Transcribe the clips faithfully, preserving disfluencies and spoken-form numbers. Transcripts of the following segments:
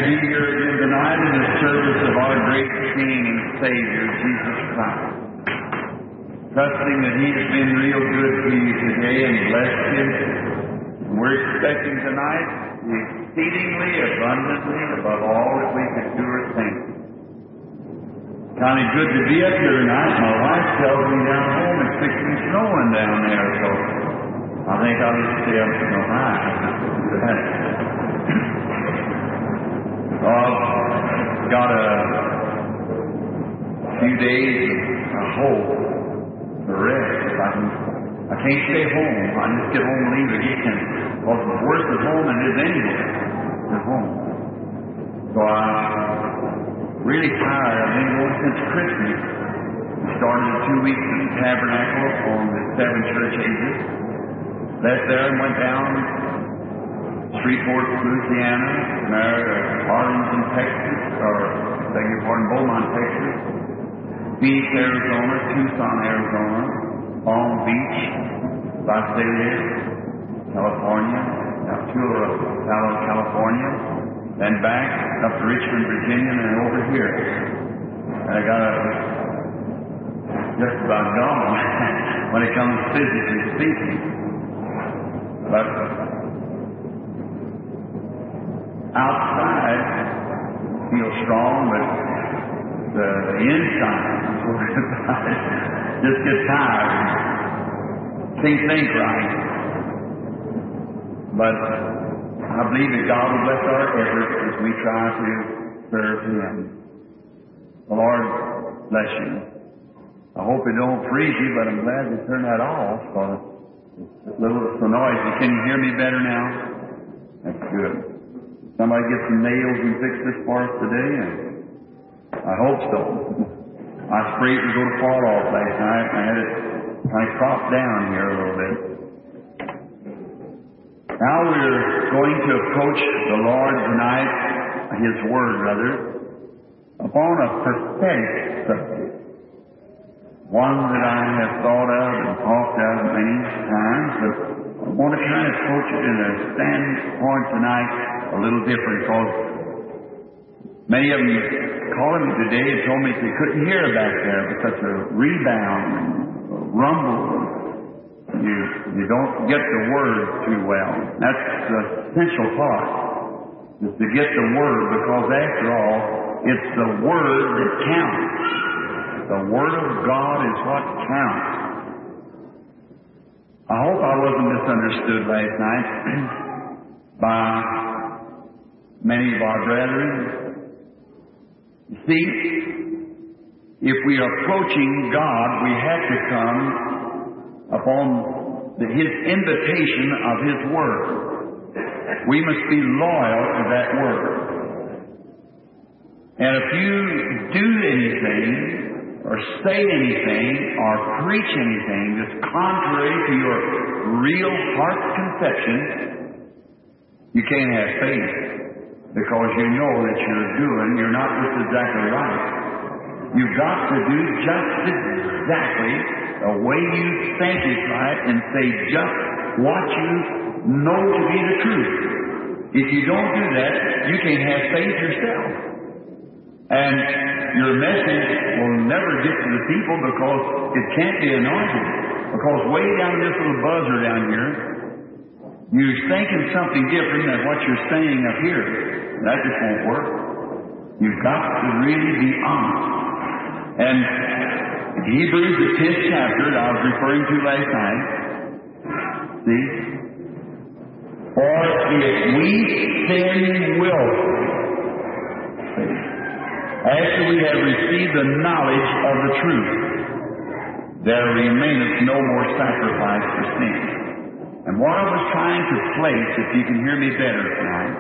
be here again tonight in the service of our great King and Savior, Jesus Christ. Trusting that He's been real good to you today and blessed you. And we're expecting tonight exceedingly abundantly above all that we could do or think. Kind of good to be up here tonight. My wife tells me down home it's fixing snowing down there, so I think I'll just stay up to the high. I've got a few days, I hope, to rest. If I, can, I can't stay home. I just get home and leave again. Because it's worse at home than it is anywhere. At home. So I'm really tired. I've been going since Christmas. We started two weeks at the Tabernacle on the seven church ages. Left there and went down Shreveport, Louisiana, there, uh, Arlington, Texas, or, beg your pardon, Beaumont, Texas, Phoenix, Arizona, Tucson, Arizona, Palm Beach, Las Vegas, California, Altura, California, then back up to Richmond, Virginia, and then over here. And I got a, just about gone when it comes physically speaking. But outside, feel strong, but the, the inside, just get tired. Can't think right. But I believe that God will bless our efforts as we try to serve Him. The Lord bless you. I hope it don't freeze you, but I'm glad to turn that off. For it's a little so noisy. Can you hear me better now? That's good. Somebody get some nails and fix this for us today? And I hope so. My sprayed to go to fall off last night. I had it kind of cropped down here a little bit. Now we're going to approach the Lord tonight, His Word rather, upon a prophetic subject. One that I have thought of and talked of many times, but I want to kind of approach it in a standpoint tonight a little different, because many of them called me today and told me they couldn't hear back there with such a rebound and a rumble. You, you don't get the Word too well. That's the essential part, is to get the Word, because after all, it's the Word that counts. The Word of God is what counts. I hope I wasn't misunderstood last night by many of our brethren. You see, if we are approaching God, we have to come upon the, His invitation of His Word. We must be loyal to that Word. And if you do anything, or say anything, or preach anything that's contrary to your real heart conception, you can't have faith, because you know that you're doing, you're not just exactly right. You've got to do just exactly the way you think is right, and say just what you know to be the truth. If you don't do that, you can't have faith yourself. And your message will never get to the people, because it can't be anointed. Because way down in this little buzzer down here, you're thinking something different than what you're saying up here. That just won't work. You've got to really be honest. And Hebrews, the tenth chapter that I was referring to last night, see? For if we sin willfully, after we have received the knowledge of the truth, there remaineth no more sacrifice for sin. And what I was trying to place, if you can hear me better tonight,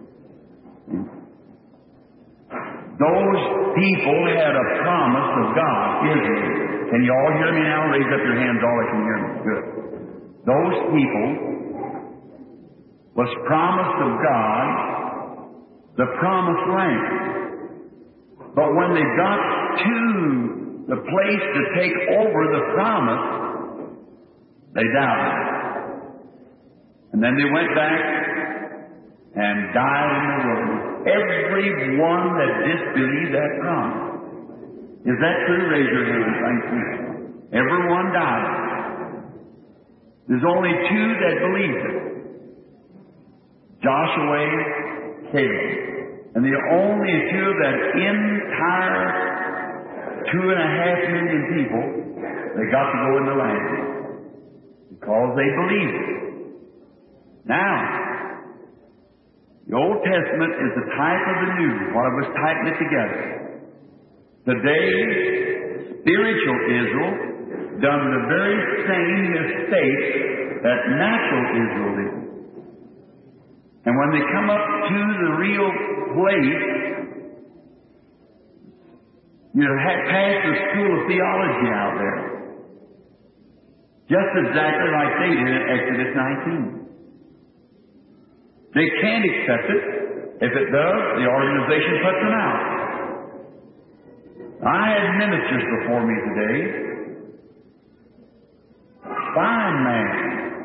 those people had a promise of God, Israel. Can you all hear me now? Raise up your hands, all that can hear me. Good. Those people was promised of God the promised land. But when they got to the place to take over the promise, they doubted. And then they went back and died in the wilderness. every one that disbelieved that promise. Is that true? Raise your hand. Thank you. Everyone died. There's only two that believed it. Joshua, Caleb. And the only two of that entire two and a half million people that got to go in the land. Because they believed it. Now, the Old Testament is the type of the New. What I was typing it together. Today, spiritual Israel done the very same mistake that natural Israel did. And when they come up to the real place, you have passed the school of theology out there. Just exactly like they did in Exodus nineteen. They can't accept it. If it does, the organization puts them out. I had ministers before me today. Fine man.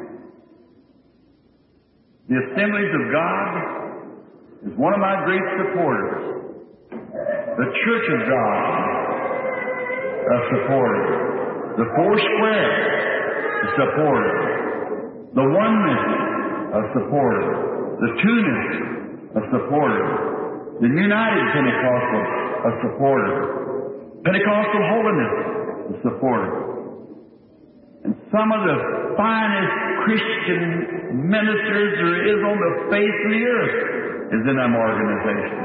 The Assemblies of God is one of my great supporters. The Church of God, a supporter. The Four Square, a supporter. The Oneness, a supporter. The Two-ness, a supporter. The United Pentecostal, a supporter. Pentecostal Holiness, a supporter. And some of the finest Christian ministers there is on the face of the earth is in them organizations.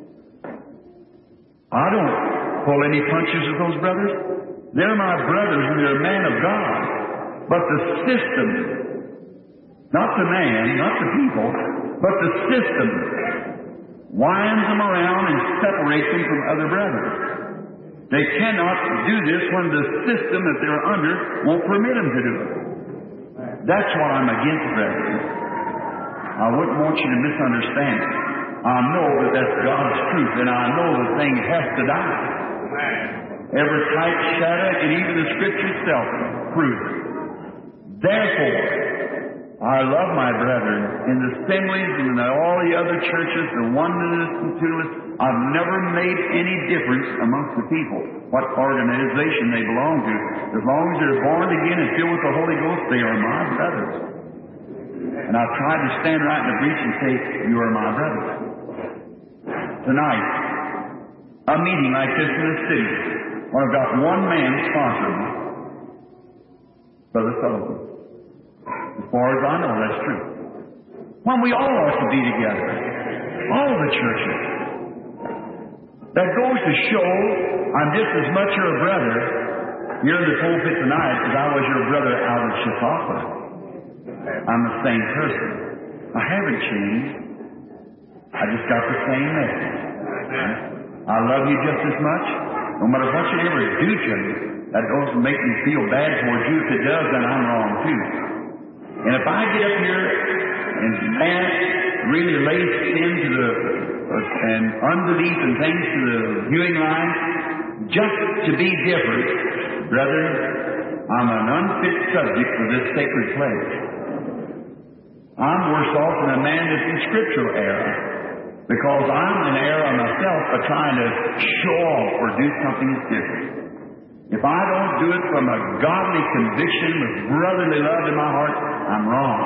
I don't pull any punches with those brothers. They're my brothers and they're men of God. But the system, not the man, not the people, but the system winds them around and separates them from other brothers. They cannot do this when the system that they're under won't permit them to do it. That's what I'm against, brethren. I wouldn't want you to misunderstand it. I know that that's God's truth, and I know the thing has to die. Every type, shadow, and even the Scripture itself proves it. Therefore, I love my brethren in the assemblies and in all the other churches, the oneness and two-ness. I've never made any difference amongst the people, what organization they belong to. As long as they're born again and filled with the Holy Ghost, they are my brothers. And I've tried to stand right in the breach and say, you are my brothers. Tonight, a meeting like this in the city, where I've got one man sponsoring me, Brother Sullivan. As far as I know, that's true. When we all ought to be together, all the churches. That goes to show I'm just as much your brother here in the pulpit tonight as I was your brother out of Chautauqua. I'm the same person. I haven't changed. I just got the same message. I love you just as much. No matter what you ever do to me, that doesn't make me feel bad towards you. If it does, then I'm wrong too. And if I get up here and man really lay sin to the uh, and unbelief and things to the viewing line, just to be different, brother, I'm an unfit subject for this sacred place. I'm worse off than a man that's in scriptural error, because I'm in error myself by trying to show off or do something that's different. If I don't do it from a godly conviction with brotherly love in my heart, I'm wrong.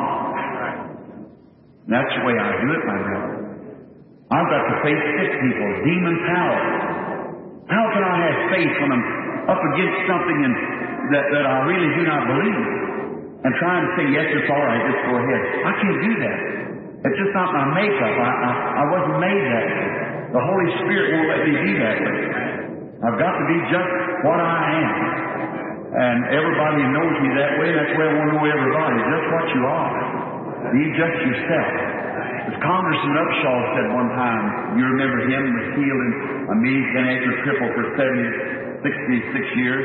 And that's the way I do it, my brother. I've got to face sick people, demon power. How can I have faith when I'm up against something in, that, that I really do not believe? And trying to say, yes, it's all right, just go ahead. I can't do that. It's just not my makeup. I, I, I wasn't made that way. The Holy Spirit won't let me be that way. I've got to be just what I am. And everybody knows me that way. That's why I want to know everybody. Just what you are. Be just yourself. As Congressman Upshaw said one time, you remember him, was healed in a measly cripple for seventy, sixty-six years.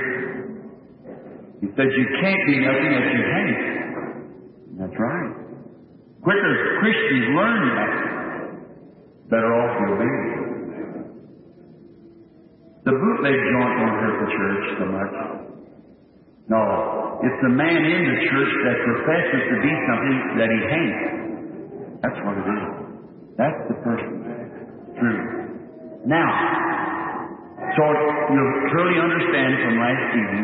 He said, you can't be nothing that you hate. That's right. Quicker Christians learn that, better off you'll be. The bootleg joint won't hurt the church so much. No, it's the man in the church that professes to be something that he hates. That's what it is. That's the person. Now, so you'll clearly understand from last evening,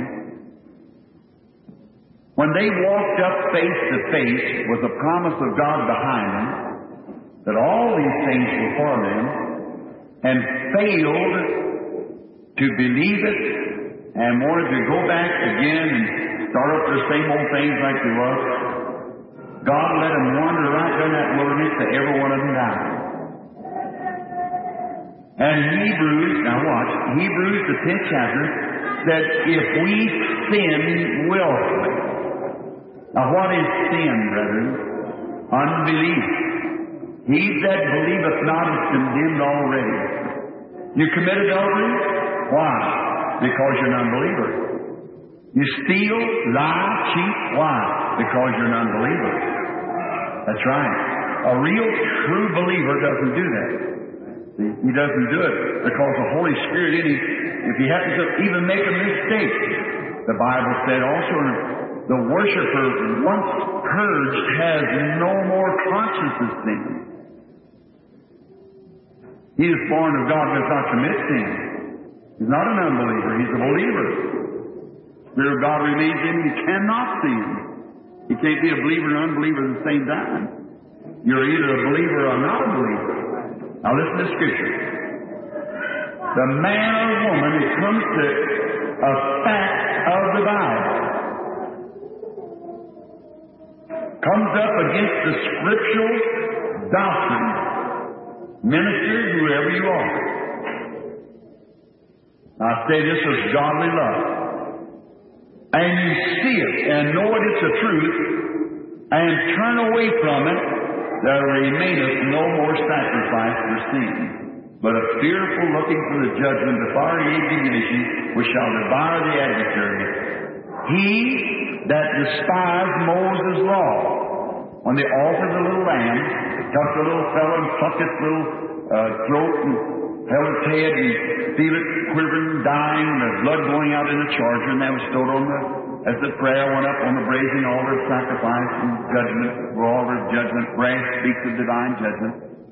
when they walked up face to face with the promise of God behind them, that all these things were for them, and failed to believe it, and wanted to go back again and start up their same old things like they were, God let them wander right down that wilderness till every one of them died. And Hebrews, now watch, Hebrews the tenth chapter said, if we sin willfully. Now what is sin, brethren? Unbelief. He that believeth not is condemned already. You commit adultery? Why? Because you're an unbeliever. You steal, lie, cheat. Why? Because you're an unbeliever. That's right. A real, true believer doesn't do that. He doesn't do it because the Holy Spirit in him, if he happens to even make a mistake, the Bible said also, the worshiper, once purged, has no more conscience of sin. He is born of God, does not commit sin. He's not an unbeliever, he's a believer. The Spirit of God remains in him, he cannot sin. He can't be a believer and unbeliever at the same time. You're either a believer or not a believer. Now listen to Scripture. The man or woman, it comes to a fact of the Bible, comes up against the scriptural doctrine, minister, whoever you are. I say this is godly love. And you see it and know it is the truth, and turn away from it, there remaineth no more sacrifice for sin, but a fearful looking for the judgment of fiery indignation, which shall devour the adversary. He that despised Moses' law, when they offered the little lamb, took the little fellow and plucked its little uh, throat and held its head and feel it quivering, dying, and the blood going out in the charger, and that was stowed on the, as the prayer went up on the brazen altar of sacrifice and judgment, for altar of judgment, brass speaks of divine judgment.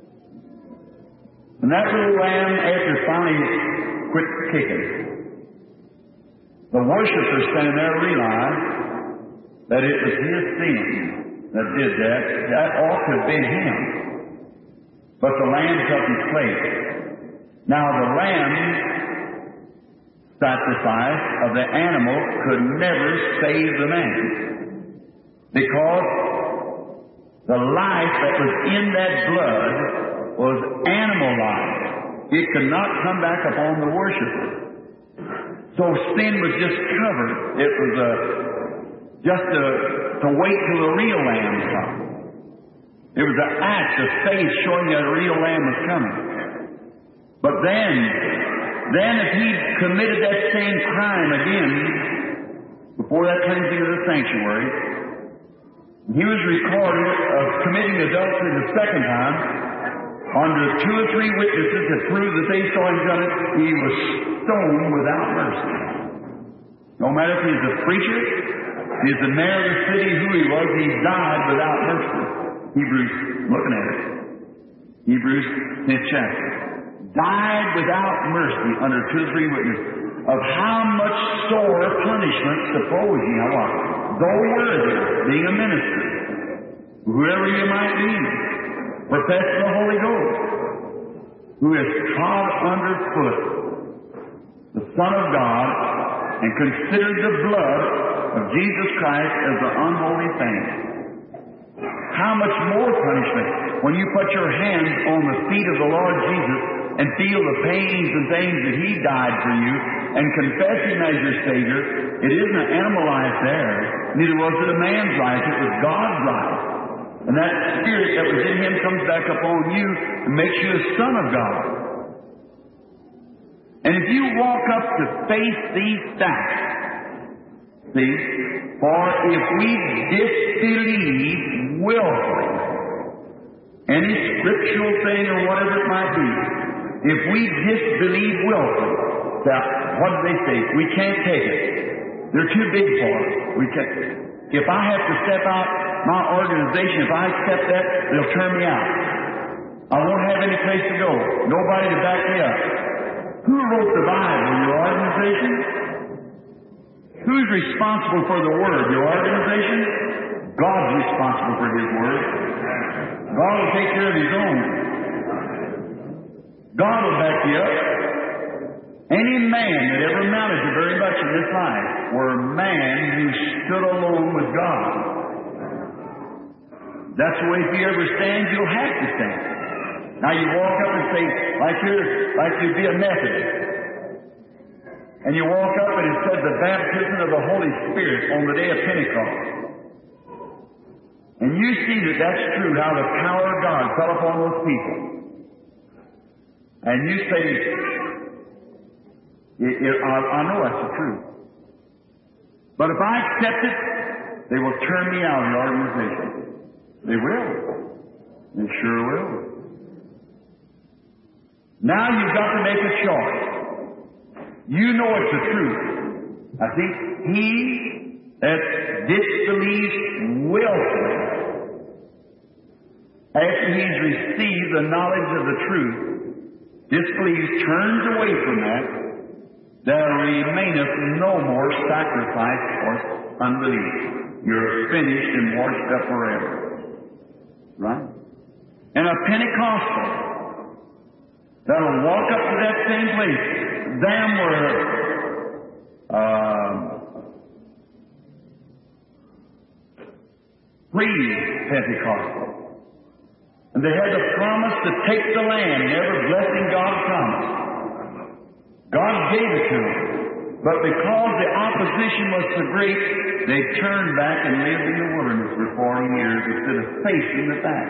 And that little lamb, after finally quit kicking, the worshiper standing there realized that it was his sin that did that. That ought to have been him. But the lamb took his place. Now the lamb sacrifice of the animal could never save the man, because the life that was in that blood was animal life. It could not come back upon the worshiper. So sin was just covered. It was a, just a, to wait till the real lamb comes. It was an act of faith showing that a real lamb was coming. But then, then if he committed that same crime again, before that cleansing of the sanctuary, he was recorded of committing adultery the second time, under two or three witnesses that proved that they saw him done it, he was stoned without mercy. No matter if he's a preacher, if he's the mayor of the city, who he was, he died without mercy. Hebrews, looking at it. Hebrews tenth chapter. Died without mercy under two or three witnesses. Of how much sore punishment, suppose ye, now what? Though worthy, being a minister, whoever you might be, professing the Holy Ghost, who has trod underfoot the Son of God, and considered the blood of Jesus Christ as an unholy thing. How much more punishment when you put your hands on the feet of the Lord Jesus and feel the pains and things that He died for you, and confess Him as your Savior. It isn't an animal life there. Neither was it a man's life. It was God's life. And that Spirit that was in Him comes back upon you and makes you a son of God. And if you walk up to face these facts, see, for if we disbelieve willfully any scriptural thing or whatever it might be, if we disbelieve willfully, that, what do they say? We can't take it. They're too big for us. We can't. If I have to step out my organization, if I accept that, they'll turn me out. I won't have any place to go. Nobody to back me up. Who wrote the Bible? Your organization? Who's responsible for the Word? Your organization? God's responsible for His Word. God will take care of His own. God will back you up. Any man that ever amounted to very much in this life were a man who stood alone with God. That's the way if you ever stand, you'll have to stand. Now you walk up and say, like you're, like you'd be a Methodist. And you walk up and it says the baptism of the Holy Spirit on the day of Pentecost. And you see that that's true, how the power of God fell upon those people. And you say, it, it, I, I know that's the truth. But if I accept it, they will turn me out of the organization. They will. They sure will. Now you've got to make a choice. You know it's the truth. I think he that disbelieves willfully, after he's received the knowledge of the truth, disbelieves, turns away from that, there remaineth no more sacrifice for unbelief. You're finished and washed up forever. Right? And a Pentecostal that'll walk up to that same place. Them were uh, pre-Pentecostal. And they had the promise to take the land and every blessing God promised. God gave it to them. But because the opposition was so great, they turned back and lived in the wilderness for forty years instead of facing the fact.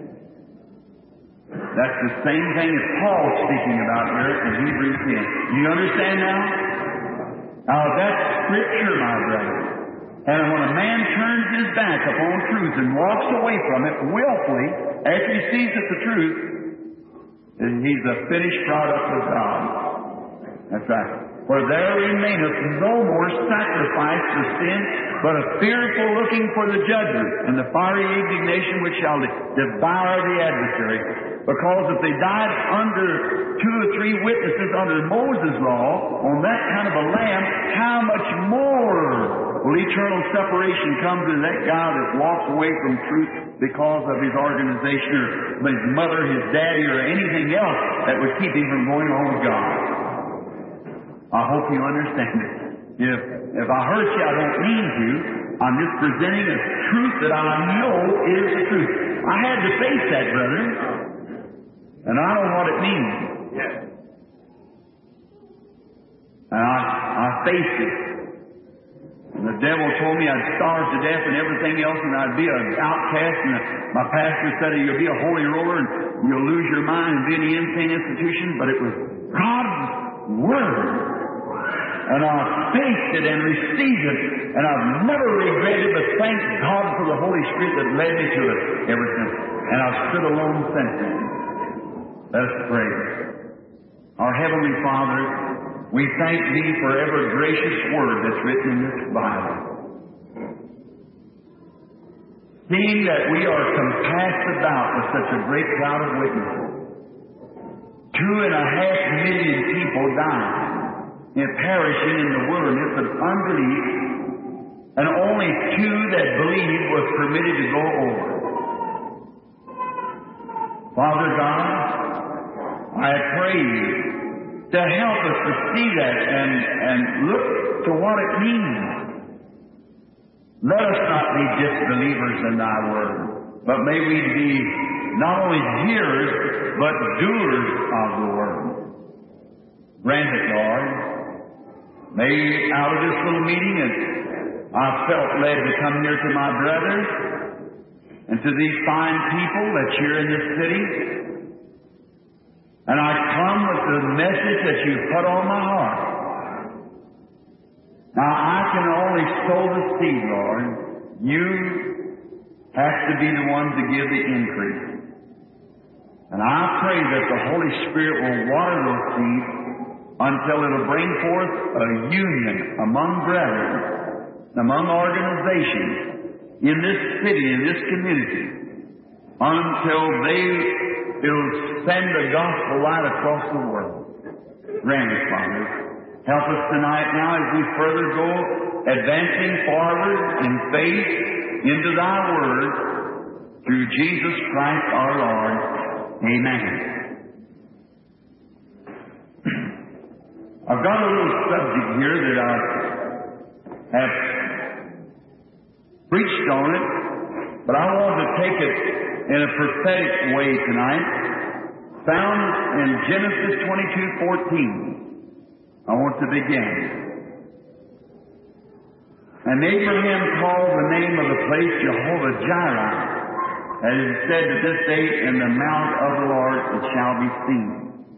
That's the same thing as Paul's speaking about here in Hebrews ten. Do you understand now? Now that's Scripture, my brother. And when a man turns his back upon truth and walks away from it willfully, after he sees it's the truth, then he's a finished product of God. That's right. For there remaineth no more sacrifice for sin, but a fearful looking for the judgment and the fiery indignation which shall devour the adversary. Because if they died under two or three witnesses under Moses' law, on that kind of a lamb, how much more will eternal separation come to that guy that walks away from truth because of his organization or his mother, his daddy, or anything else that would keep him from going on with God? I hope you understand it. If, if I hurt you, I don't mean to. I'm just presenting a truth that I know is the truth. I had to face that, brother. And I know what it means. Yes. And I, I faced it. And the devil told me I'd starve to death and everything else, and I'd be an outcast. And my pastor said you'll be a holy roller and you'll lose your mind and be in the insane institution. But it was God's Word. And I faced it and received it. And I've never regretted, but thank God for the Holy Spirit that led me to it ever since. And I've stood alone since then. Let us pray. Our Heavenly Father, we thank Thee for every gracious word that's written in this Bible. Seeing that we are compassed about with such a great cloud of witnesses, two and a half million people dying and perishing in the wilderness of unbelief, and only two that believed was permitted to go over. Father God, I pray You to help us to see that and, and look to what it means. Let us not be disbelievers in Thy Word, but may we be not only hearers, but doers of the Word. Grant it, Lord. May out of this little meeting, and I felt led to come here to my brothers and to these fine people that's here in this city. And I come with the message that you put on my heart. Now, I can only sow the seed, Lord. You have to be the one to give the increase. And I pray that the Holy Spirit will water those seeds until it'll bring forth a union among brethren, among organizations in this city, in this community, until they it'll send the gospel right across the world. Grant us, Father. Help us tonight now as we further go advancing forward in faith into Thy Word through Jesus Christ our Lord. Amen. I've got a little subject here that I have preached on it, but I want to take it in a prophetic way tonight, found in Genesis twenty-two fourteen. I want to begin. And Abraham called the name of the place Jehovah Jireh, as it said to this day, in the mount of the Lord it shall be seen.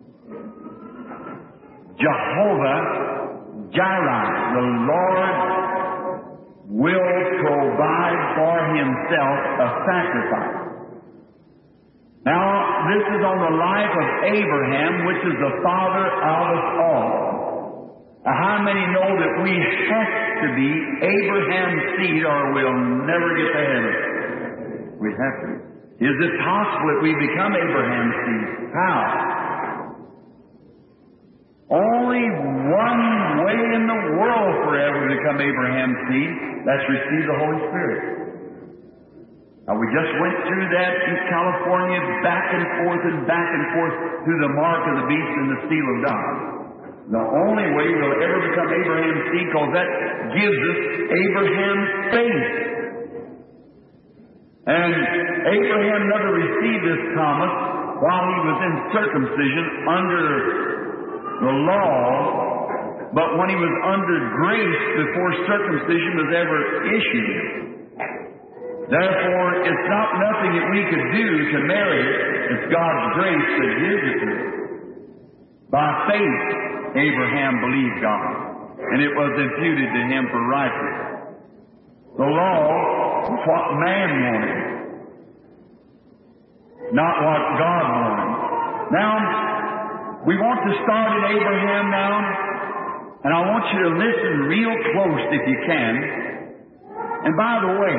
Jehovah Jireh, the Lord will provide for Himself a sacrifice. Now, this is on the life of Abraham, which is the father of us all. Now, how many know that we have to be Abraham's seed or we'll never get to heaven? We have to. Is it possible that we become Abraham's seed? How? Only one way in the world forever to become Abraham's seed, that's receive the Holy Spirit. Now, we just went through that in California, back and forth and back and forth through the mark of the beast and the seal of God. The only way we'll ever become Abraham's seed, because that gives us Abraham's faith. And Abraham never received this promise while he was in circumcision under the law, but when he was under grace before circumcision was ever issued. Therefore, it's not nothing that we could do to merit it. It's God's grace that gives it to us. By faith, Abraham believed God, and it was imputed to him for righteousness. The law was what man wanted, not what God wanted. Now, we want to start in Abraham now, and I want you to listen real close if you can. And by the way,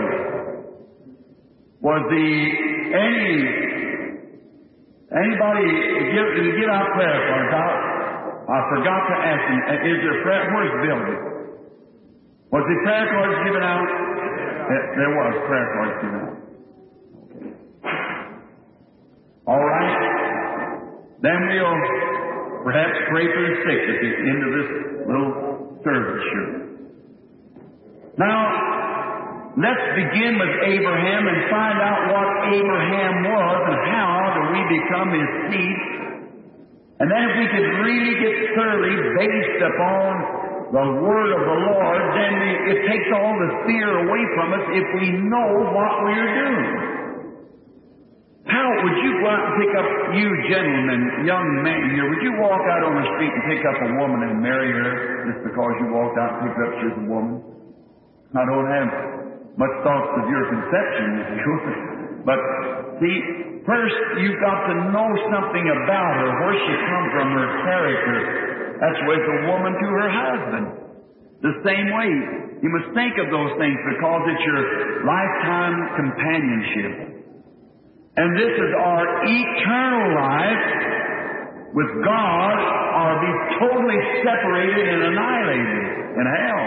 was the any anybody give, did you get our prayer cards out? I forgot to ask him. Is there prayer? Where's Bill? Was the prayer cards given out? There was prayer cards given out. Okay. All right. Then we'll perhaps pray for the sick at the end of this little service here. Now, let's begin with Abraham and find out what Abraham was and how do we become his seed. And then if we could really get thoroughly based upon the word of the Lord, then we, it takes all the fear away from us if we know what we're doing. How would you go out and pick up, you gentlemen, young men here, would you walk out on the street and pick up a woman and marry her just because you walked out and picked up she's a woman? I don't have much thoughts of your conception, you. But see, first you've got to know something about her, where she come from, her character. That's with a woman to her husband. The same way, you must think of those things because it's your lifetime companionship. And this is our eternal life with God, or be totally separated and annihilated in hell.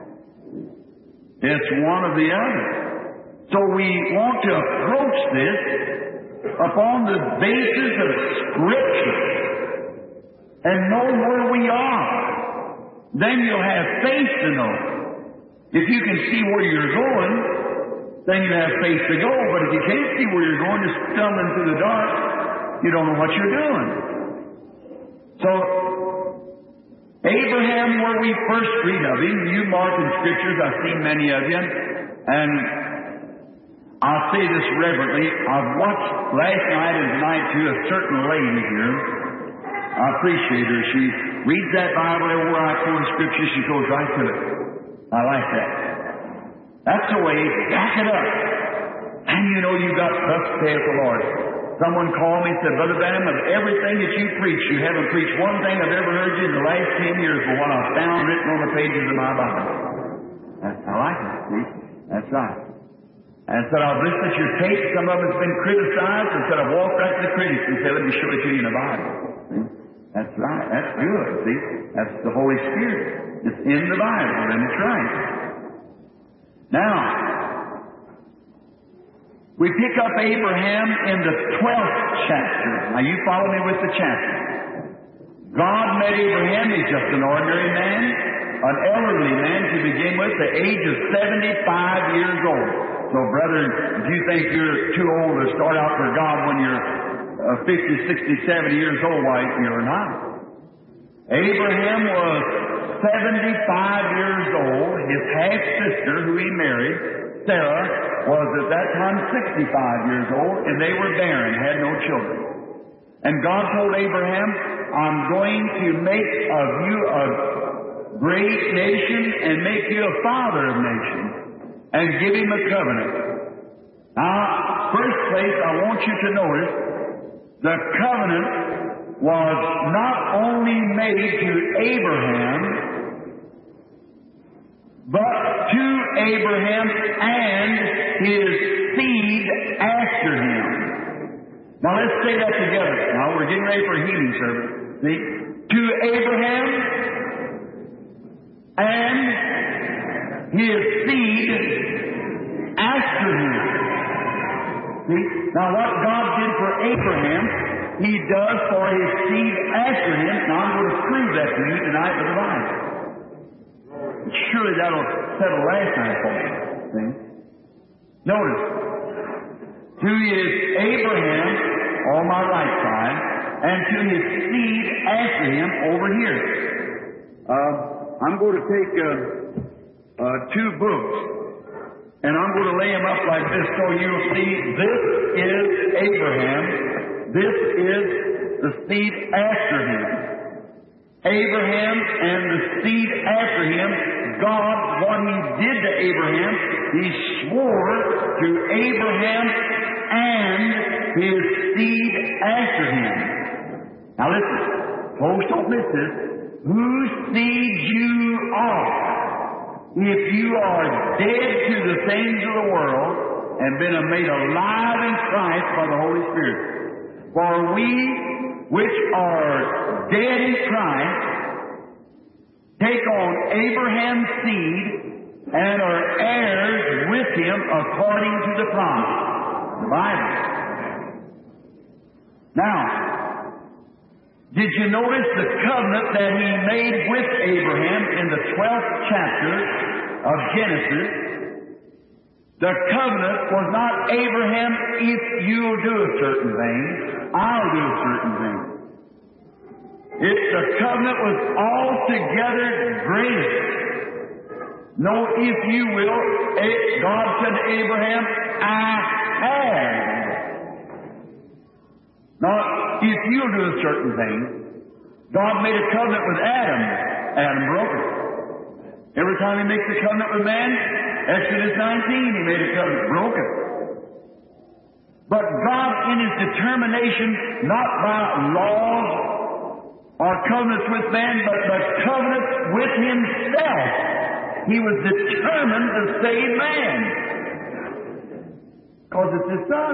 It's one or the other. So we want to approach this upon the basis of Scripture and know where we are. Then you'll have faith to know. If you can see where you're going, then you have faith to go. But if you can't see where you're going, just stumbling through the dark, you don't know what you're doing. So, Abraham, where we first read of him, you mark in Scriptures, I've seen many of you, and I'll say this reverently. I've watched last night and tonight too a certain lady here. I appreciate her. She reads that Bible everywhere I quote Scripture, she goes right to it. I like that. That's the way. Back it up. And you know you got thus saith the Lord. Someone called me and said, Brother Branham, of everything that you preach, you haven't preached one thing I've ever heard you in the last ten years for what I've found written on the pages of my Bible. That's, I like it, see? That's right. And said, I've listened to your tape. Some of it's been criticized. And said, I've walked right to the critics and said, let me show it to you in the Bible. See? That's right. That's good. See? That's the Holy Spirit. It's in the Bible, and it's right. Now, we pick up Abraham in the twelfth chapter. Now, you follow me with the chapter. God met Abraham. He's just an ordinary man, an elderly man to begin with, the age of seventy-five years old. So, brethren, if you think you're too old to start out for God when you're uh, fifty, sixty, seventy years old, why, you're not. Abraham was seventy-five years old. His half-sister, who he married, Sarah, was at that time sixty-five years old, and they were barren, had no children. And God told Abraham, I'm going to make of you a great nation and make you a father of nations, and give him a covenant. Now, first place, I want you to notice, the covenant was not only made to Abraham, but to Abraham and his seed after him. Now let's say that together. Now we're getting ready for a healing service. See? To Abraham and his seed after him. See? Now what God did for Abraham, He does for his seed after him. Now I'm going to prove that to you tonight with the Bible. Surely that'll settle last night for you. See? Notice, to his Abraham on my right side, and to his seed after him over here. Uh, I'm going to take uh, uh, two books, and I'm going to lay them up like this so you'll see this is Abraham, this is the seed after him. Abraham and the seed after him, God, what He did to Abraham, He swore to Abraham and his seed after him. Now listen, folks, don't miss this. Whose seed you are, if you are dead to the things of the world and been made alive in Christ by the Holy Spirit. For we which are dead in Christ take on Abraham's seed and are heirs with him according to the promise. The Bible. Now, did you notice the covenant that He made with Abraham in the twelfth chapter of Genesis? The covenant was not, Abraham, if you'll do a certain thing, I'll do a certain thing. It, the covenant was altogether greater. No, if you will, God said to Abraham, I have. Not, if you'll do a certain thing. God made a covenant with Adam. Adam broke it. Every time He makes a covenant with man, Exodus nineteen, He made a covenant, broke it. But God, in His determination, not by laws or covenants with man, but by covenants with Himself, He was determined to save man. Because it's His Son.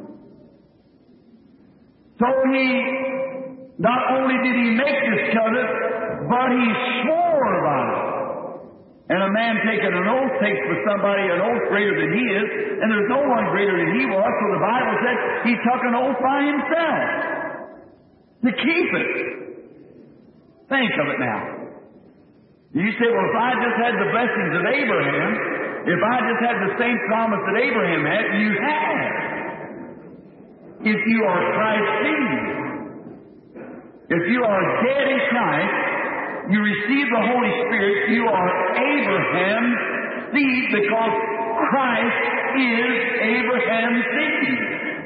So He, not only did He make this covenant, but He swore about it. And a man taking an oath takes for somebody an oath greater than he is, and there's no one greater than he was, so the Bible said he took an oath by himself to keep it. Think of it now. You say, well, if I just had the blessings of Abraham, if I just had the same promise that Abraham had, you have. If you are Christ's seed. If you are dead in Christ, you receive the Holy Spirit, you are Abraham's seed because Christ is Abraham's seed.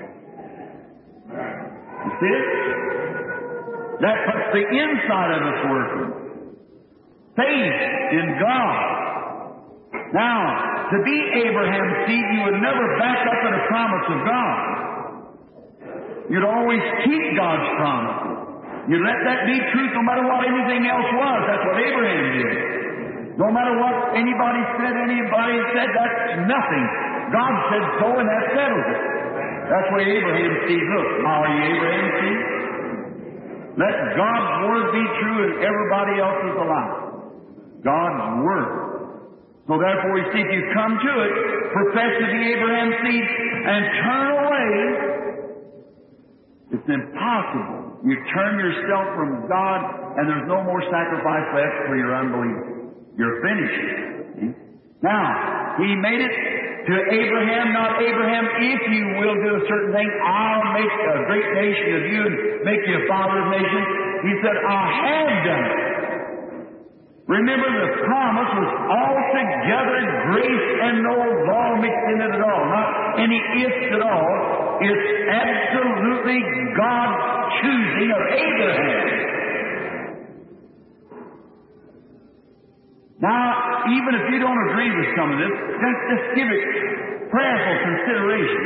You see it? That puts the inside of us working. Faith in God. Now, to be Abraham's seed, you would never back up at a promise of God. You'd always keep God's promises. You let that be truth no matter what anything else was. That's what Abraham did. No matter what anybody said, anybody said, that's nothing. God said so, and that settles it. That's why Abraham's seed, look, are you Abraham's seed? Let God's Word be true and everybody else's a lie. God's Word. So therefore, you see, if you come to it, profess to be Abraham's seed, and turn away, it's impossible. You turn yourself from God, and there's no more sacrifice left for your unbelief. You're finished. See? Now, He made it to Abraham, not Abraham, if you will do a certain thing, I'll make a great nation of you and make you a father of nations. He said, I have done it. Remember, the promise was altogether grace and no law mixed in it at all. Not any ifs at all. It's absolutely God's choosing of Abraham. Now, even if you don't agree with some of this, just give it prayerful consideration.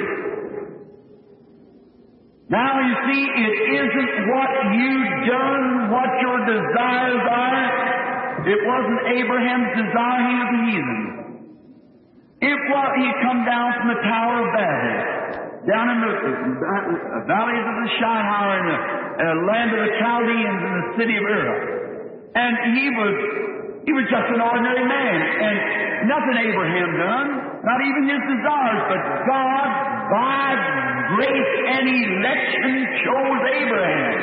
Now, you see, it isn't what you've done, what your desires are. It wasn't Abraham's desire, he was a heathen. It was, he come down from the Tower of Babel, down in the uh, valleys of the Shinar and the uh, land of the Chaldeans and the city of Ur. And he was He was just an ordinary man, and nothing Abraham done, not even his desires, but God, by grace and election, chose Abraham.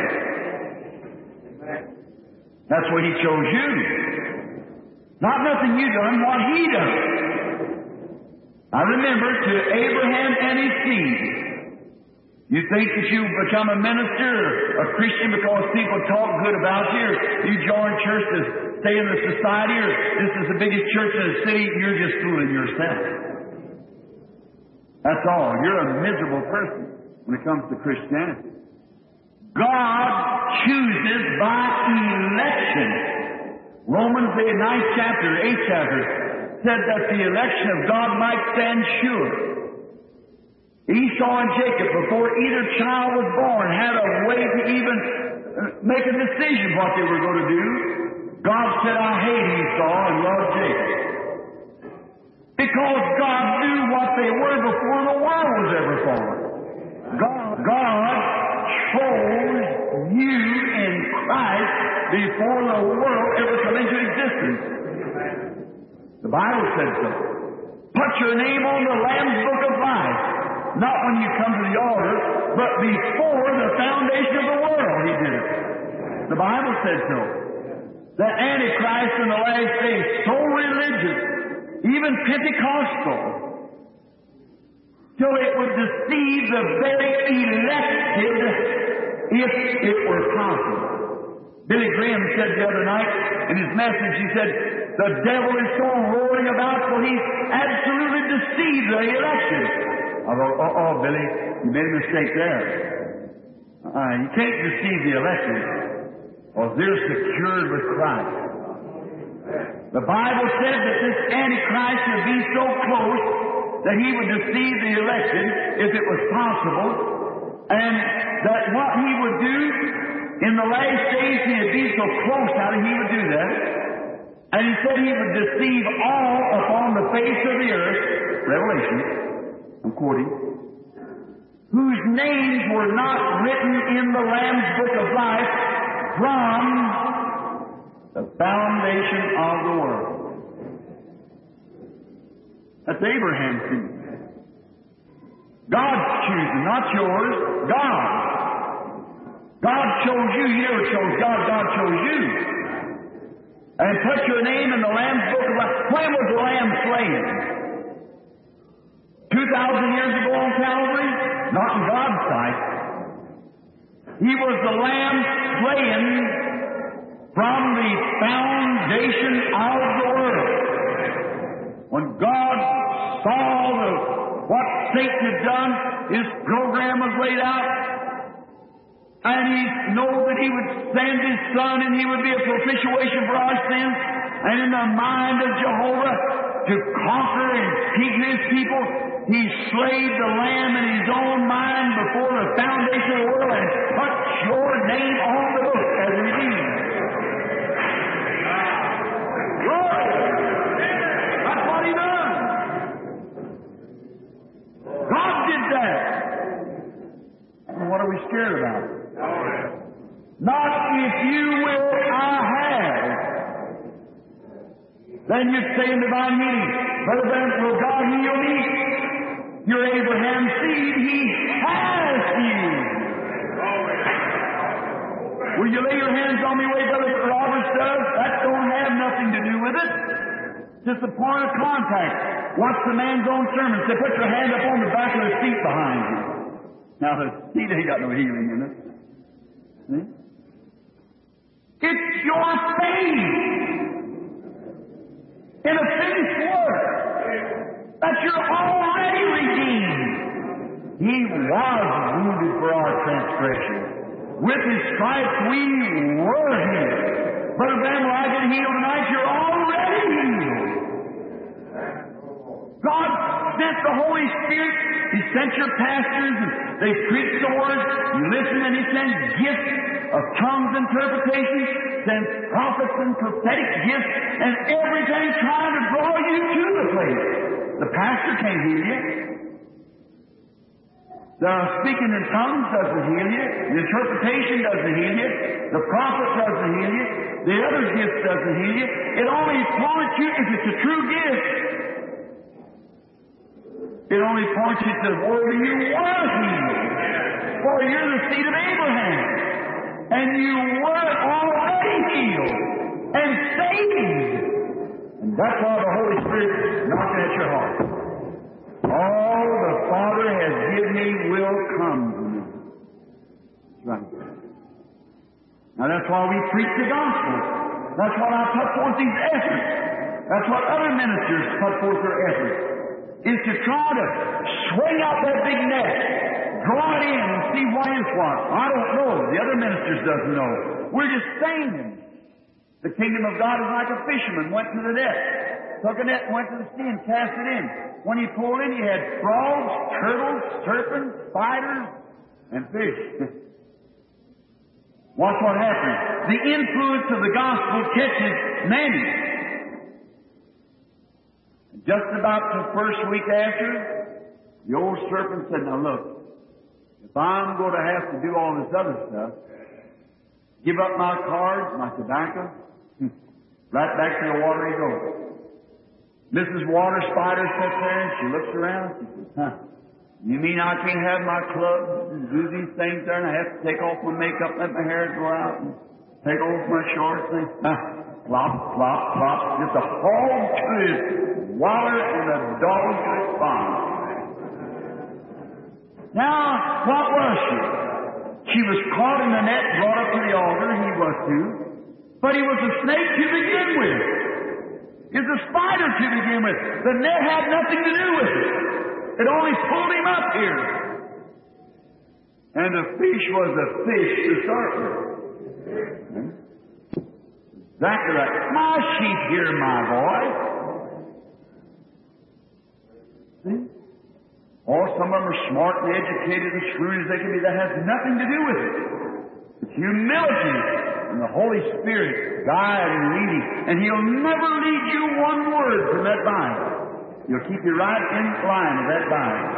That's what He chose you. Not nothing you done, what He done. Now remember, to Abraham and his seed. You think that you become a minister, a Christian, because people talk good about you, or you join church to stay in the society, or this is the biggest church in the city, you're just fooling yourself. That's all. You're a miserable person when it comes to Christianity. God chooses by election. Romans, the ninth chapter, eighth chapter, said that the election of God might stand sure. Esau and Jacob, before either child was born, had a way to even make a decision what they were going to do. God said, I hate Esau and love Jacob. Because God knew what they were before the world was ever formed. God, God chose you in Christ before the world ever come into existence. The Bible said so. Put your name on the Lamb's Book of Life. Not when you come to the altar, but before the foundation of the world, He did it. The Bible said so. The Antichrist in the last days, so religious, even Pentecostal, till it would deceive the very elected if it were possible. Billy Graham said the other night in his message, he said, the devil is so roaring about, so he's absolutely deceived the election. I thought, oh, oh, Billy, you made a mistake there. Uh, you can't deceive the elected, or they're secured with Christ. The Bible said that this Antichrist would be so close that he would deceive the elected if it was possible, and that what he would do in the last days, he would be so close now that he would do that. And he said he would deceive all upon the face of the earth, Revelation, I'm quoting, whose names were not written in the Lamb's Book of Life from the foundation of the world. That's Abraham's seed. God's choosing, not yours. God. God chose you. You never chose God. God chose you. And put your name in the Lamb's Book of Life. When was the Lamb slain? Two thousand years ago on Calvary? Not in God's sight. He was the Lamb slain from the foundation of the world. When God saw the, what Satan had done, his program was laid out, and he knew that he would send his Son and he would be a propitiation for our sins, and in the mind of Jehovah to conquer and keep his people, he slayed the Lamb in his own mind before the foundation of the world and put your name on the book as redeemed. Glory! That's what he done. that? Well, what are we scared about? Not if you will, I have. Then you'd say in divine meeting, Brother Branham, will God heal me? You're Abraham's seed. He has healed. Will you lay your hands on me the way Brother Roberts does? That don't have nothing to do with it. Just a point of contact. Watch the man's own sermon. Say, put your hand up on the back of the seat behind you. Now, the seat ain't got no healing in it. See? It's your faith in a finished work that you're already redeemed. He was wounded for our transgressions. With His stripes we were healed. Brother Branham, will I get healed tonight? You're already healed. God sent the Holy Spirit. He sent your pastors, and they preached the Word. You listen, and He sent gifts of tongues interpretation, sent prophets and prophetic gifts, and everything trying to draw you to the place. The pastor can't heal you. The speaking in tongues doesn't heal you. The interpretation doesn't heal you. The prophet doesn't heal you. The other gift doesn't heal you. It only points you, if it's a true gift, it only points you to where you were healed. For you're the seed of Abraham. And you were already healed and saved. And that's why the Holy Spirit is knocking at your heart. All the Father has given me will come to me. That's right. Now that's why we preach the gospel. That's why I put forth these efforts. That's what other ministers put forth their efforts. Is to try to swing out that big net, draw it in and see what is what. I don't know. The other ministers doesn't know. We're just saying it. The kingdom of God is like a fisherman went to the net, took a net and went to the sea and cast it in. When he pulled in, he had frogs, turtles, serpents, spiders, and fish. Watch what happens. The influence of the gospel catches many. Just about the first week after, the old serpent said, now look, if I'm going to have to do all this other stuff, give up my cards, my tobacco, right back to the water he goes. Missus Water Spider sits there and she looks around. She says, huh, you mean I can't have my clubs and do these things there and I have to take off my makeup, let my hair grow out and take off my shorts and huh, plop, plop, plop. Just a hog to his water and a dog to his pond. Now, what was she? She was caught in the net, brought up to the altar, he was too. But he was a snake to begin with. He was a spider to begin with. The net had nothing to do with it. It only pulled him up here. And the fish was a fish to start with. Exactly right. My sheep hear my voice. See? Or some of them are smart and educated and shrewd as they can be. That has nothing to do with it. It's humility and the Holy Spirit guide and leading. And He'll never lead you one word from that Bible. He'll keep you right in line with that Bible.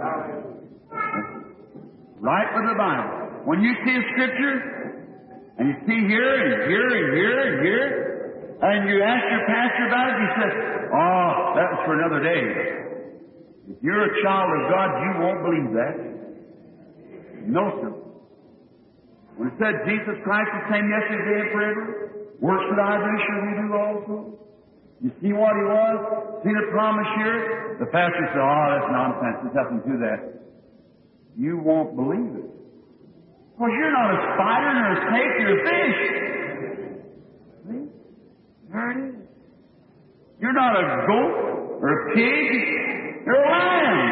Right with the Bible. When you see a Scripture, and you see here and here and here and here, and you ask your pastor about it, he says, oh, that was for another day. If you're a child of God, you won't believe that. No, sir. When it said Jesus Christ the same yesterday and forever, works that I do shall we do also. You see what He was? See the promise here? The pastor said, oh, that's nonsense. There's nothing to that. You won't believe it. Because you're not a spider nor a snake, you're a fish. See? There it is. You're not a goat or a pig. You're a lamb.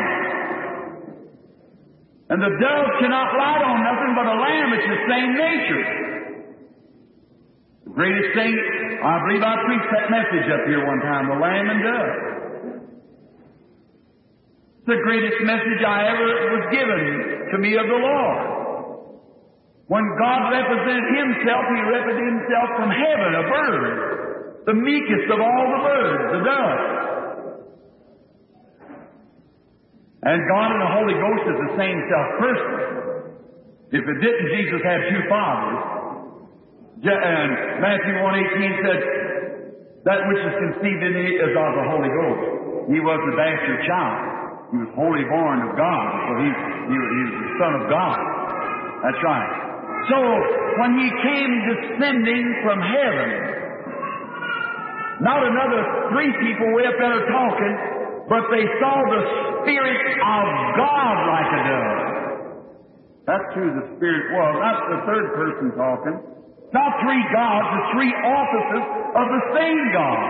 And the dove cannot light on nothing but a lamb. It's the same nature. The greatest thing, I believe I preached that message up here one time, the lamb and dove. It's the greatest message I ever was given to me of the Lord. When God represented Himself, He represented Himself from heaven, a bird, the meekest of all the birds, the dove. And God and the Holy Ghost is the same self-person. If it didn't, Jesus had two fathers. And Matthew one eighteen said, that which is conceived in thee is of the Holy Ghost. He was the bastard child. He was wholly born of God. So he, he, he was the Son of God. That's right. So when He came descending from heaven, not another three people way up there talking, but they saw the Spirit of God like a dove. That's who the Spirit was. Not the third person talking. Not three gods, the three offices of the same God.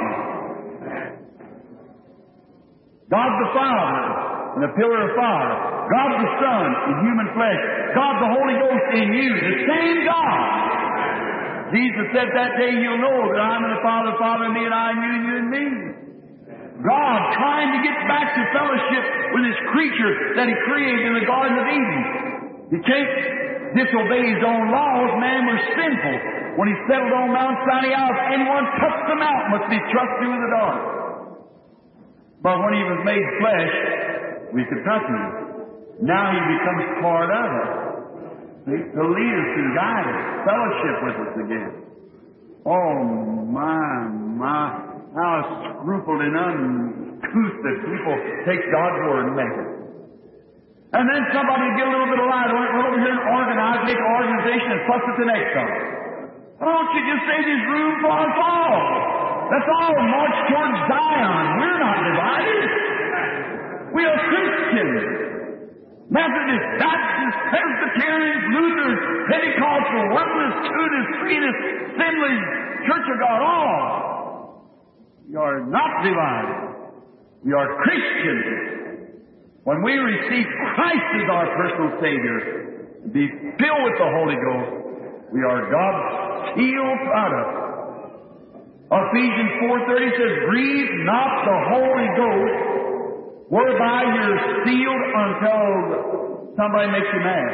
God the Father in a pillar of fire. God the Son in human flesh. God the Holy Ghost in you. The same God. Jesus said that day, you'll know that I'm in the Father, the Father in me, and I in you, and you in me. God trying to get back to fellowship with His creature that He created in the Garden of Eden. He can't disobey His own laws. Man was sinful. When He settled on Mount Sinai, if anyone touched the mountain, must be thrust through the dark. But when He was made flesh, we could touch Him. Now He becomes part of us. See? To lead us and guide us, fellowship with us again. Oh, my, my. How scrupled and uncouth that people take God's Word and make it. And then somebody get a little bit of light on it, run over here and organize, make an organization and fuss at the next one. Why don't you just say there's room for us all? Let's all march towards Zion. We're not divided. We are Christians. Methodists, Baptists, Presbyterians, Lutherans, Pentecostal, Oneness, Two-ness, Three-ness, Assemblies, Church of God, all. We are not divided. We are Christians. When we receive Christ as our personal Savior, and be filled with the Holy Ghost, we are God's sealed product. Ephesians four thirty says, grieve not the Holy Ghost, whereby you're sealed until somebody makes you mad.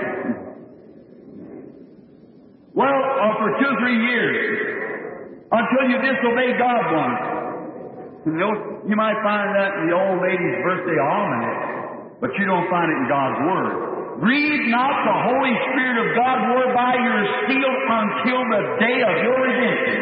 Well, uh, for two or three years, until you disobey God once. You know, you might find that in the old lady's birthday almanac, but you don't find it in God's Word. Grieve not the Holy Spirit of God, whereby you're sealed until the day of your redemption.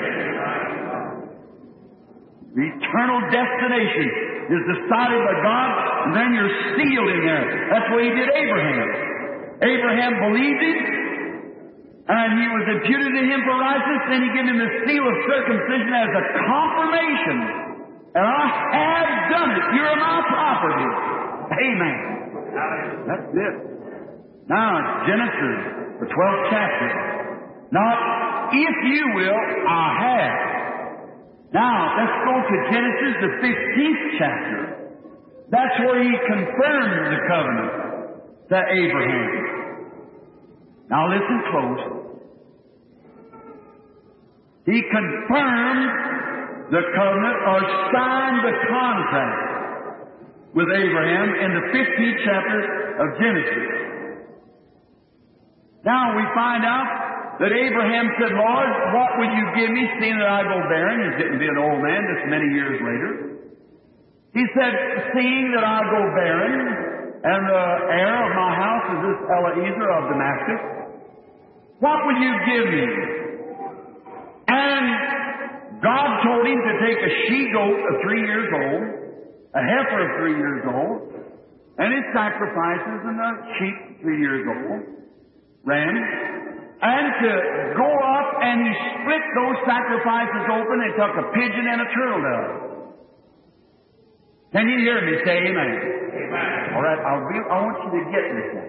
The eternal destination is decided by God, and then you're sealed in there. That's what He did Abraham. Abraham believed Him, and He was imputed to him for righteousness, then He gave him the seal of circumcision as a confirmation. And I have done it. You're my property. Amen. That's it. Now, Genesis, the twelfth chapter. Not, if you will, I have. Now, let's go to Genesis, the fifteenth chapter. That's where He confirmed the covenant to Abraham. Now, listen close. He confirmed the covenant, or signed the contract with Abraham in the fifteenth chapter of Genesis. Now we find out that Abraham said, Lord, what will you give me, seeing that I go barren? He's getting to be an old man this many years later. He said, seeing that I go barren, and the heir of my house is this Eliezer of Damascus, what will you give me? And God told him to take a she-goat of three years old, a heifer of three years old, and his sacrifices, and a sheep three years old, ram, and to go up and he split those sacrifices open and took a pigeon and a turtle dove. Can you hear me say amen? Amen. All right, I'll be, I want you to get this one.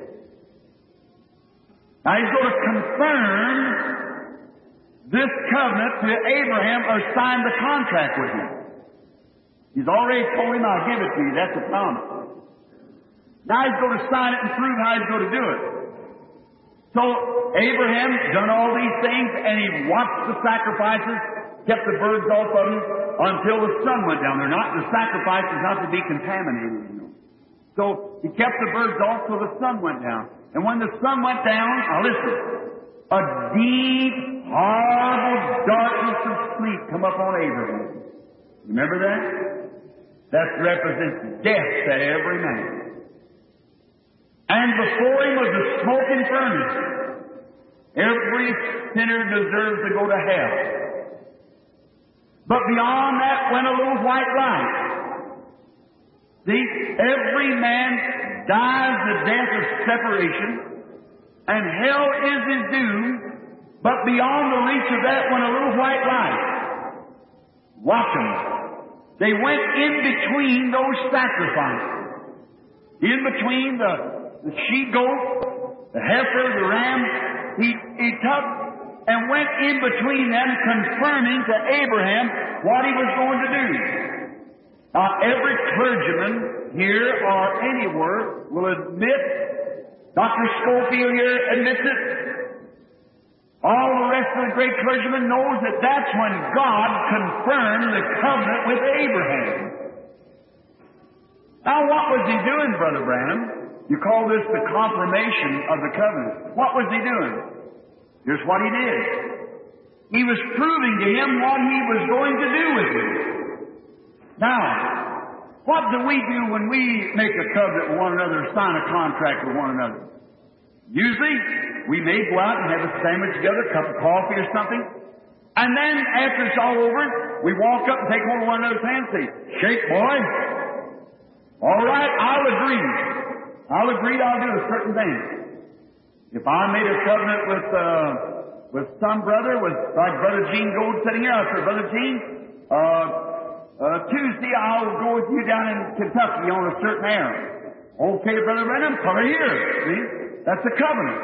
Now he's going to confirm this covenant to Abraham, or sign the contract with him. He's already told him, I'll give it to you. That's a promise. Now he's going to sign it and prove how he's going to do it. So Abraham done all these things, and he watched the sacrifices, kept the birds off of them until the sun went down. They're not, the sacrifice is not to be contaminated, you know. So he kept the birds off till the sun went down. And when the sun went down, now listen, a deep, horrible darkness of sleep come up on Abraham. Remember that? That represents death to every man. And before him was a smoking furnace. Every sinner deserves to go to hell. But beyond that went a little white light. See, every man dies the death of separation, and hell is his doom, but beyond the reach of that went a little white light. Watch them. They went in between those sacrifices. In between the, the she-goat, the heifer, the ram, he, he took and went in between them, confirming to Abraham what he was going to do. Now, every clergyman here or anywhere will admit, Doctor Schofield here admits it, all the rest of the great clergymen knows that that's when God confirmed the covenant with Abraham. Now, what was he doing, Brother Branham? You call this the confirmation of the covenant. What was he doing? Here's what he did. He was proving to him what he was going to do with him. Now, what do we do when we make a covenant with one another, sign a contract with one another? Usually, we may go out and have a sandwich together, a cup of coffee or something, and then after it's all over, we walk up and take hold of one another's hand and say, "Shake, boy. All right, I'll agree. I'll agree I'll do a certain thing." If I made a covenant with uh, with some brother, with like Brother Gene Gold sitting here, I said, "Brother Gene, uh, uh, Tuesday I'll go with you down in Kentucky on a certain errand." "Okay, Brother Branham, come here." See, that's a covenant.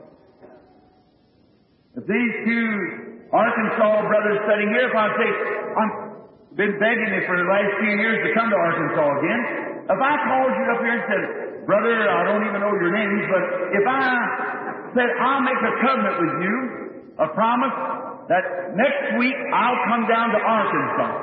If these two Arkansas brothers sitting here, if I say, "I've been begging you for the last few years to come to Arkansas again," if I called you up here and said, "Brother, I don't even know your names, but if I said I'll make a covenant with you, a promise that next week I'll come down to Arkansas."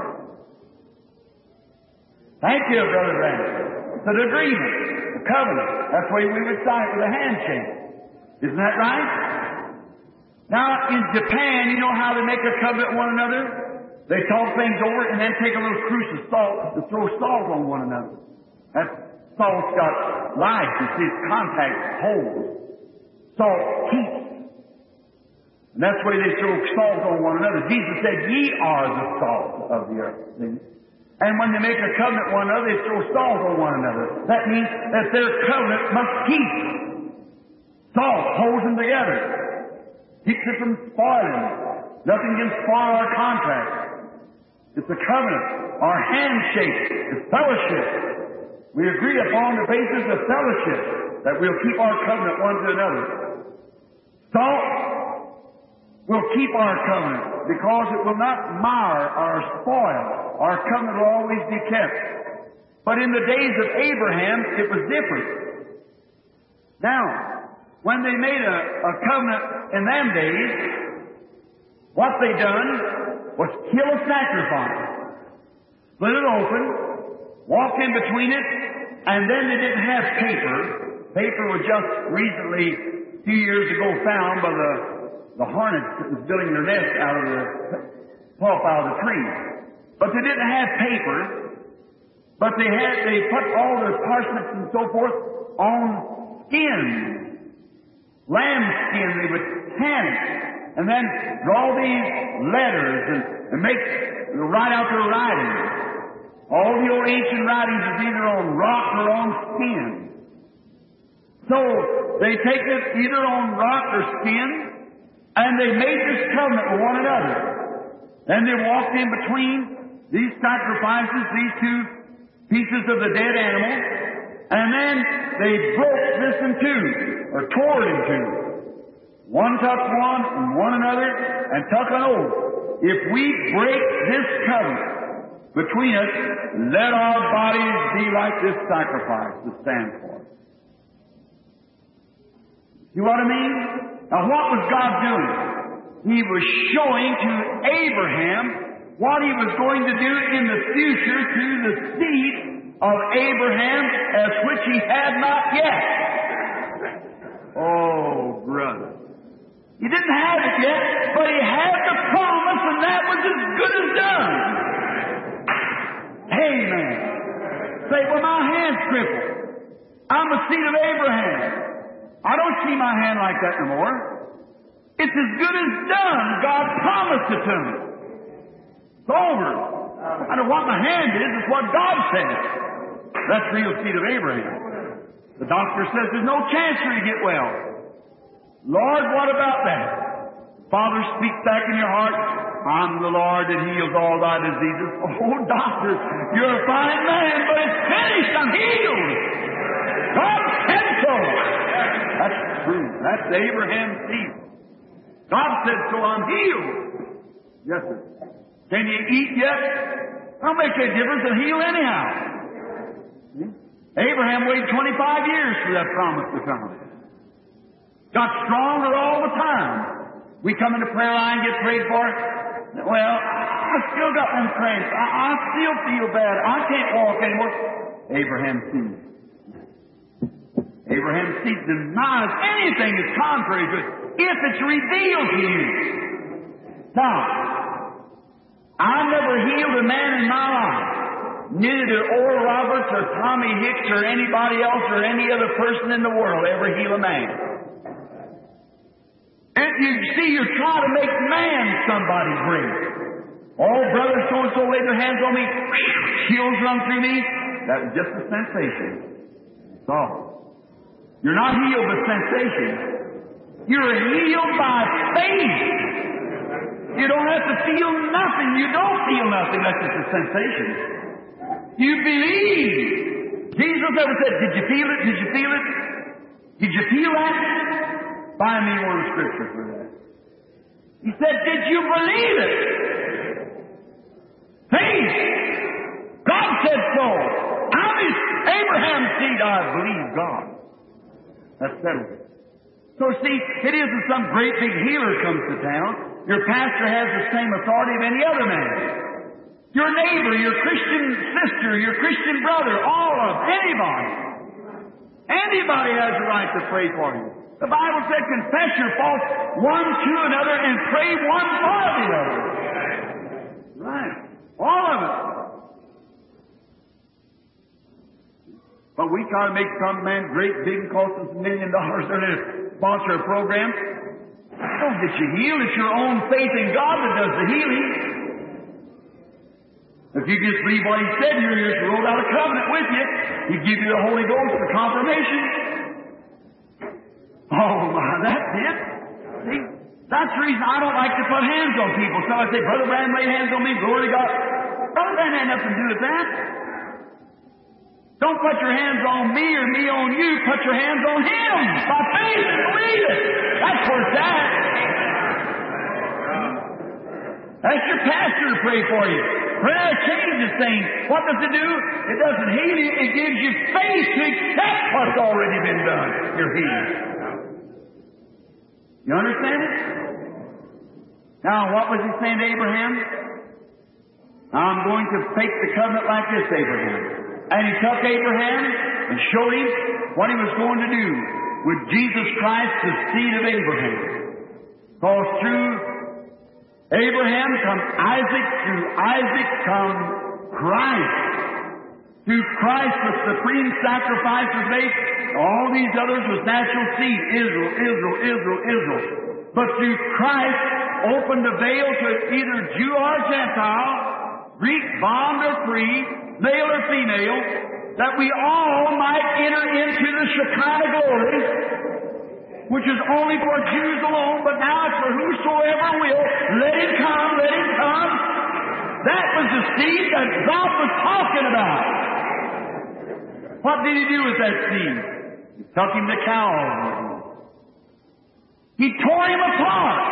Thank you, Brother Branham. It's an agreement, a covenant. That's the way we would sign it with a handshake. Isn't that right? Now, in Japan, you know how they make a covenant with one another? They talk things over and then take a little cruise of salt to throw salt on one another. That salt's got life. You see, it's contact holds. Salt keeps. And that's the way they throw salt on one another. Jesus said, "Ye are the salt of the earth." See? And when they make a covenant with one another, they throw salt on one another. That means that their covenant must keep. Salt holds them together. Keeps it from spoiling. Nothing can spoil our contract. It's a covenant. Our handshake is fellowship. We agree upon the basis of fellowship that we'll keep our covenant one to another. Salt will keep our covenant because it will not mar or spoil. Our covenant will always be kept. But in the days of Abraham, it was different. Now, when they made a, a covenant in them days, what they done was kill a sacrifice, split it open, walk in between it, and then they didn't have paper. Paper was just recently, a few years ago, found by the, the hornets that was building their nest out of the pulp out of the tree. But they didn't have paper, but they had, they put all their parsnips and so forth on skins. Lamb skin, they would tan it, and then draw these letters and, and make, write out their writing. All the old ancient writings is either on rock or on skin. So they take it either on rock or skin, and they made this covenant with one another. Then they walked in between these sacrifices, these two pieces of the dead animal, and then they broke this in two, or tore it in two. One took one and one another, and took an oath. If we break this covenant between us, let our bodies be like this sacrifice to stand for. You know what I mean? Now what was God doing? He was showing to Abraham what he was going to do in the future to the seed of Abraham, as which he had not yet. Oh, brother. He didn't have it yet, but he had the promise, and that was as good as done. Amen. Say, well, my hand's crippled. I'm a seed of Abraham. I don't see my hand like that no more. It's as good as done. God promised it to me. It's over. No matter what my hand is, it's what God says. That's real seed of Abraham. The doctor says there's no chance for you to get well. Lord, what about that? Father speaks back in your heart, I'm the Lord that heals all thy diseases. Oh, doctor, you're a fine man, but it's finished. I'm healed. God said so. That's true. That's Abraham's seed. God said so, I'm healed. Yes, sir. Can you eat yet? That'll make a difference and heal anyhow. Abraham waited twenty-five years for that promise to come. Got stronger all the time. We come in the prayer line, get prayed for. Well, I still got them cramps. I, I still feel bad. I can't walk anymore. Abraham's seed. Abraham's seed denies anything that's contrary to it if it's revealed to you. Now, I never healed a man in my life. Neither did Oral Roberts or Tommy Hicks or anybody else or any other person in the world ever heal a man. And you see, you're trying to make man somebody great. Oh, brother so-and-so laid their hands on me, chills run through me. That was just a sensation. That's all. You're not healed by sensation. You're healed by faith. You don't have to feel nothing. You don't feel nothing. That's just a sensation. You believe. Jesus ever said, did you feel it? Did you feel it? Did you feel that? Find me one scripture for that. He said, did you believe it? Faith. God said so. I'm his Abraham's seed. I believe God. That's settled. So see, it isn't some great big healer comes to town. Your pastor has the same authority of any other man. Your neighbor, your Christian sister, your Christian brother, all of anybody. Anybody has the right to pray for you. The Bible said, confess your faults one to another and pray one for the other. Right. All of it. But we try to make some man great big and cost us a million dollars to sponsor a program. That don't get you healed. It's your own faith in God that does the healing. If you just believe what He said, you just wrote out a covenant with you. He give you the Holy Ghost for confirmation. Oh, my, that's it. See, that's the reason I don't like to put hands on people. So I say, Brother Branham laid hands on me, glory to God. Brother Branham had nothing to do with that. Don't put your hands on me or me on you. Put your hands on Him by faith and believe it. That's where it's at. That's your pastor to pray for you. Prayer changes things. What does it do? It doesn't heal you. It gives you faith to accept what's already been done. You're healed. You understand it? Now, what was He saying to Abraham? I'm going to take the covenant like this, Abraham. And He took Abraham and showed him what He was going to do with Jesus Christ, the seed of Abraham. Because through Abraham come Isaac, through Isaac come Christ. Through Christ the supreme sacrifice was made. All these others was natural seed. Israel, Israel, Israel, Israel. But through Christ opened the veil to either Jew or Gentile, Greek, bond or free, male or female, that we all might enter into the Shekinah glory, which is only for Jews alone, but now it's for whosoever will. Let Him come, let Him come. That was the seed that God was talking about. What did He do with that seed? He took him to Calvary. He tore him apart.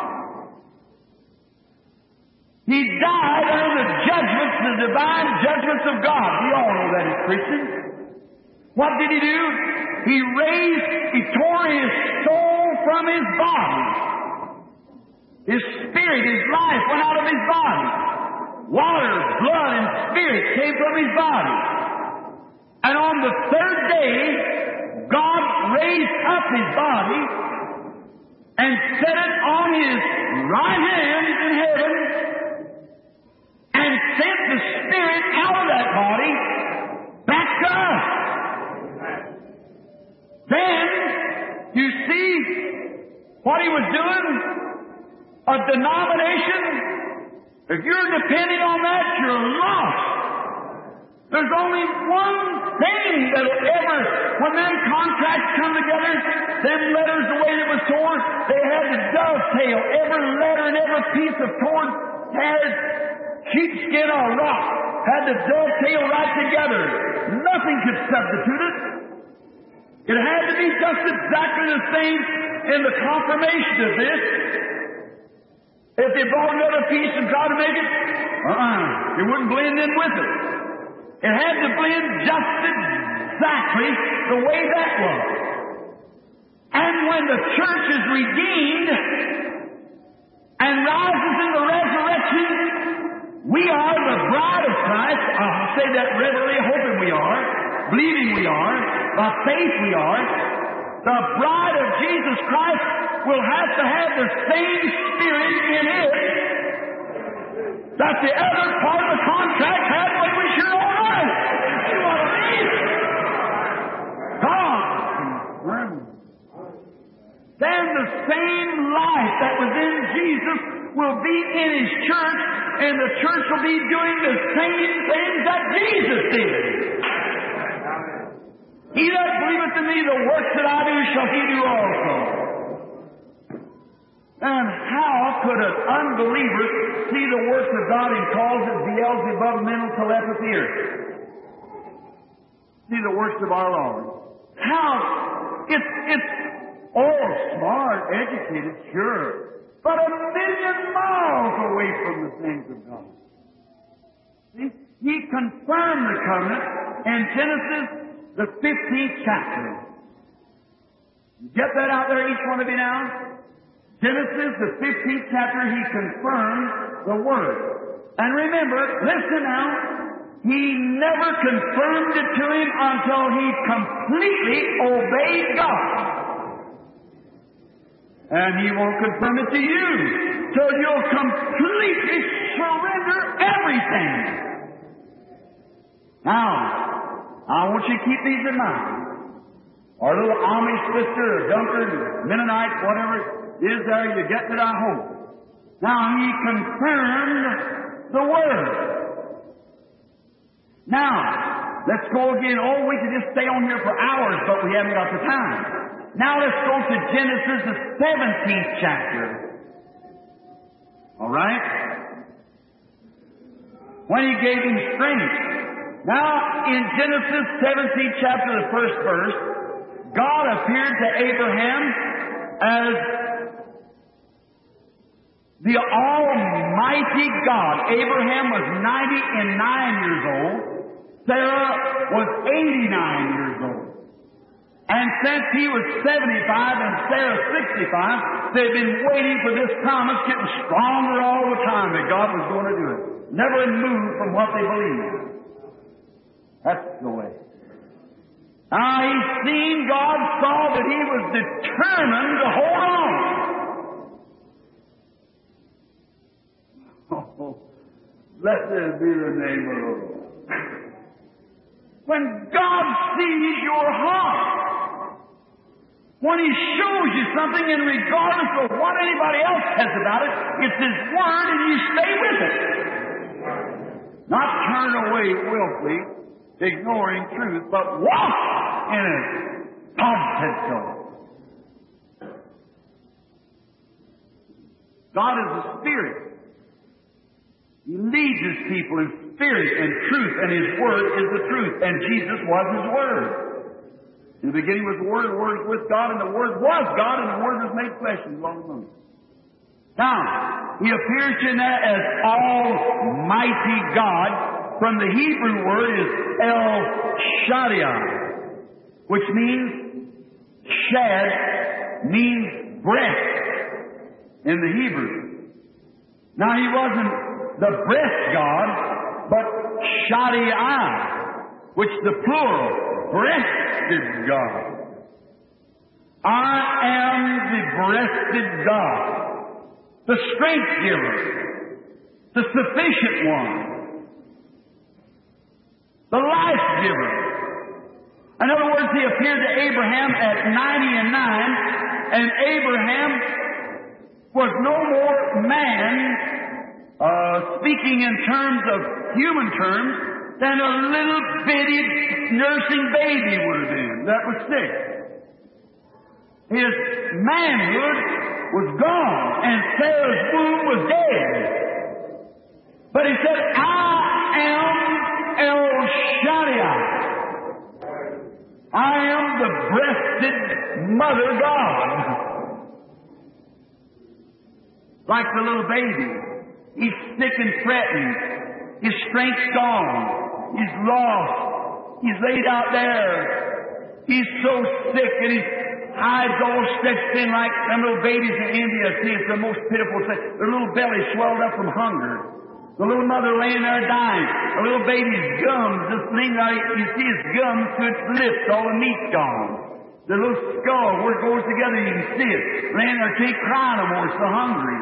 He died under the judgments, the divine judgments of God. We all know that as Christians. What did He do? He raised, He tore his soul from his body. His spirit, his life went out of his body. Water, blood, and spirit came from his body. And on the third day, God raised up his body and set it on His right hand in heaven and sent the Spirit out of that body back to us. what he was doing, a denomination, if you're depending on that, you're lost. There's only one thing that'll ever, when them contracts come together, them letters, the way it was torn, they had to dovetail. Every letter and every piece of torn, had sheepskin or rock, had to dovetail right together. Nothing could substitute it. It had to be just exactly the same in the confirmation of this. If they brought another piece and tried to make it, uh-uh, it wouldn't blend in with it. It had to blend just exactly the way that was. And when the church is redeemed and rises in the resurrection, we are the bride of Christ. I'll say that reverently, hoping we are, believing we are, by faith we are. The bride of Jesus Christ will have to have the same spirit in it that the other part of the contract had when we sure all right. You want to read? God. Then the same life that was in Jesus will be in His church, and the church will be doing the same things that Jesus did. He that believeth in me, the works that I do shall he do also. And how could an unbeliever see the works of God and calls it Beelzebub, mental telepathy, or see the works of our Lord? How? It's, it's all smart, educated, sure, but a million miles away from the things of God. See? He confirmed the covenant in Genesis, the fifteenth chapter. You get that out there, each one of you now? Genesis, the fifteenth chapter, He confirmed the Word. And remember, listen now, He never confirmed it to him until he completely obeyed God. And He won't confirm it to you till you'll completely surrender everything. Now, I want you to keep these in mind. Our little Amish sister, or Dunkard, Mennonite, whatever it is there, you get it, I hope. Now, He confirmed the Word. Now, let's go again. Oh, we could just stay on here for hours, but we haven't got the time. Now let's go to Genesis, the seventeenth chapter. All right? When He gave him strength. Now, in Genesis seventeenth chapter, the first verse, God appeared to Abraham as the Almighty God. Abraham was ninety and nine years old. Sarah was eighty-nine years old. And since he was seventy-five and Sarah sixty-five, they've been waiting for this promise, getting stronger all the time that God was going to do it. Never moved from what they believed. That's the way. Now, he's seen, God saw that he was determined to hold on. Oh, blessed be the name of the Lord. When God sees your heart, when He shows you something, and regardless of what anybody else says about it, it's His Word and you stay with it. Not turn away willfully, ignoring truth, but walk in it. God said so. God is a Spirit. He leads His people in spirit and truth, and His Word is the truth, and Jesus was His Word. In the beginning was the Word, the Word was with God, and the Word was God, and the Word was made flesh and dwelt among us. Now, He appears to you as Almighty God. From the Hebrew word is El Shaddai, which means shad, means breast in the Hebrew. Now, He wasn't the breast God, but Shaddai, which the plural, breasted God. I am the breasted God, the strength giver, the sufficient one, the life giver. In other words, He appeared to Abraham at ninety and nine, and Abraham was no more man, uh, speaking in terms of human terms, than a little bitty nursing baby would have been that was sick. His manhood was gone, and Sarah's womb was dead. But he said, I am El Shaddai. I am the breasted Mother God. Like the little baby. He's sick and threatened. His strength's gone. He's lost. He's laid out there. He's so sick and his hides all stretched in like them little babies in India. See, it's the most pitiful thing. Their little belly swelled up from hunger. The little mother laying there dying. The little baby's gums just leaning out. You see his gums to its lips. All the meat's gone. The little skull, where it goes together, you can see it. Laying there, can't cry no more. It's so hungry.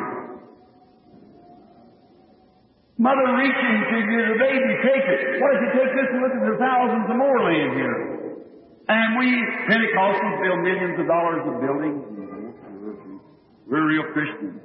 Mother reaching to the baby, take it. What if you take this and look at the thousands of more laying here? And we Pentecostals build millions of dollars of buildings. We're real Christians.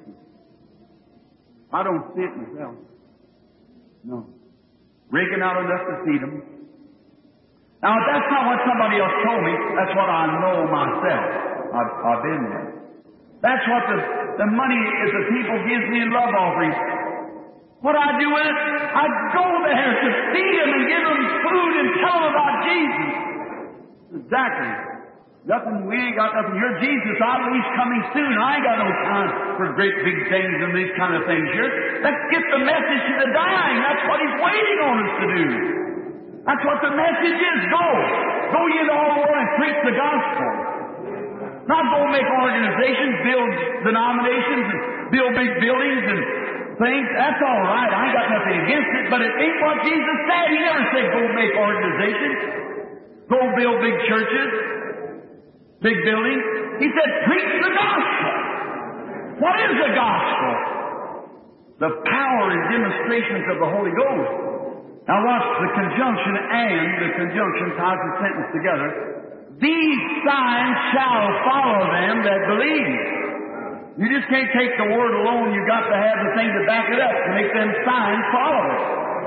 I don't see it myself. No. Raking out enough to feed them. Now, that's not what somebody else told me. That's what I know myself. I've, I've been there. That's what the, the money is the people gives me in love offerings. What I do with it, I go there to feed them and give them food and tell them about Jesus. Exactly. Nothing, we ain't got nothing here. Jesus, I know He's coming soon. I ain't got no time for great big things and these kind of things here. Let's get the message to the dying. That's what He's waiting on us to do. That's what the message is. Go. Go ye into all the world and preach the gospel. Not go make organizations, build denominations, and build big buildings and things. That's all right. I ain't got nothing against it, but it ain't what Jesus said. He never said go make organizations. Go build big churches, big buildings. He said preach the gospel. What is the gospel? The power and demonstrations of the Holy Ghost. Now watch the conjunction and, the conjunction ties the sentence together. These signs shall follow them that believe. You just can't take the word alone. You've got to have the thing to back it up to make them signs follow it.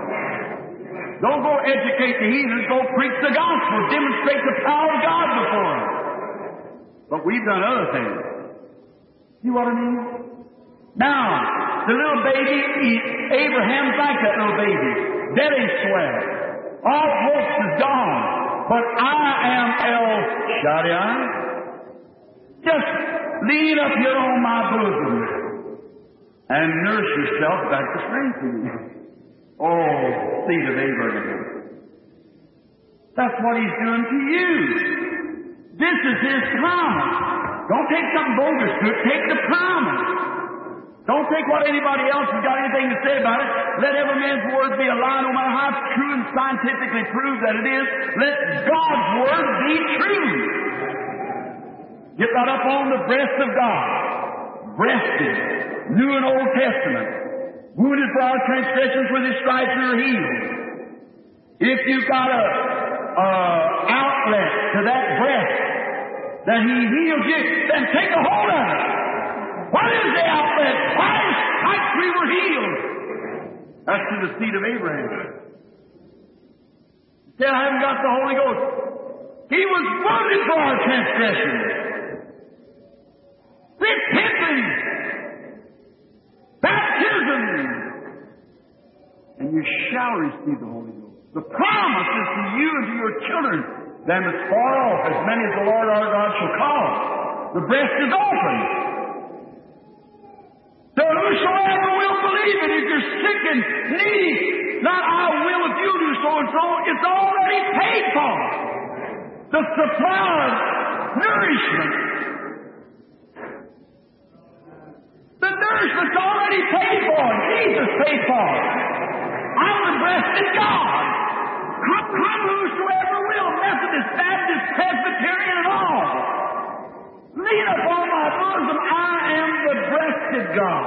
Don't go educate the heathens. Go preach the gospel. Demonstrate the power of God before them. But we've done other things. See what I mean? Now, the little baby, he, Abraham's like that little baby. Belly swell. All hopes is gone. But I am El Shaddai. Just lean up here on my bosom and nurse yourself back to strength in you. Oh, seed of Abraham. That's what He's doing to you. This is His promise. Don't take something bogus to it. Take the promise. Don't take what anybody else has got anything to say about it. Let every man's word be a lie, no matter how true and scientifically proved that it is. Let God's word be true. Get right up on the breast of God. Breasted. New and Old Testament. Wounded for our transgressions, with His stripes we are healed. If you've got a, a outlet to that breast that He heals you, then take a hold of it. What is the outlet? By His stripes we were healed. That's to the seed of Abraham. He said, I haven't got the Holy Ghost. He was wounded for our transgressions. Repentance. Baptism. And you shall receive the Holy Ghost. The promise is to you and to your children, them as far off, as many as the Lord our God shall call. The breast is open. So whosoever will believe it, if you're sick and needy, not I will if you do so and so, it's already paid for. The supply of nourishment. The nourishment's already paid for. Jesus paid for it. I'm the breasted God. Come, come whosoever will, Methodist, Baptist, Presbyterian, and all. Lean upon my bosom. I am the breasted God.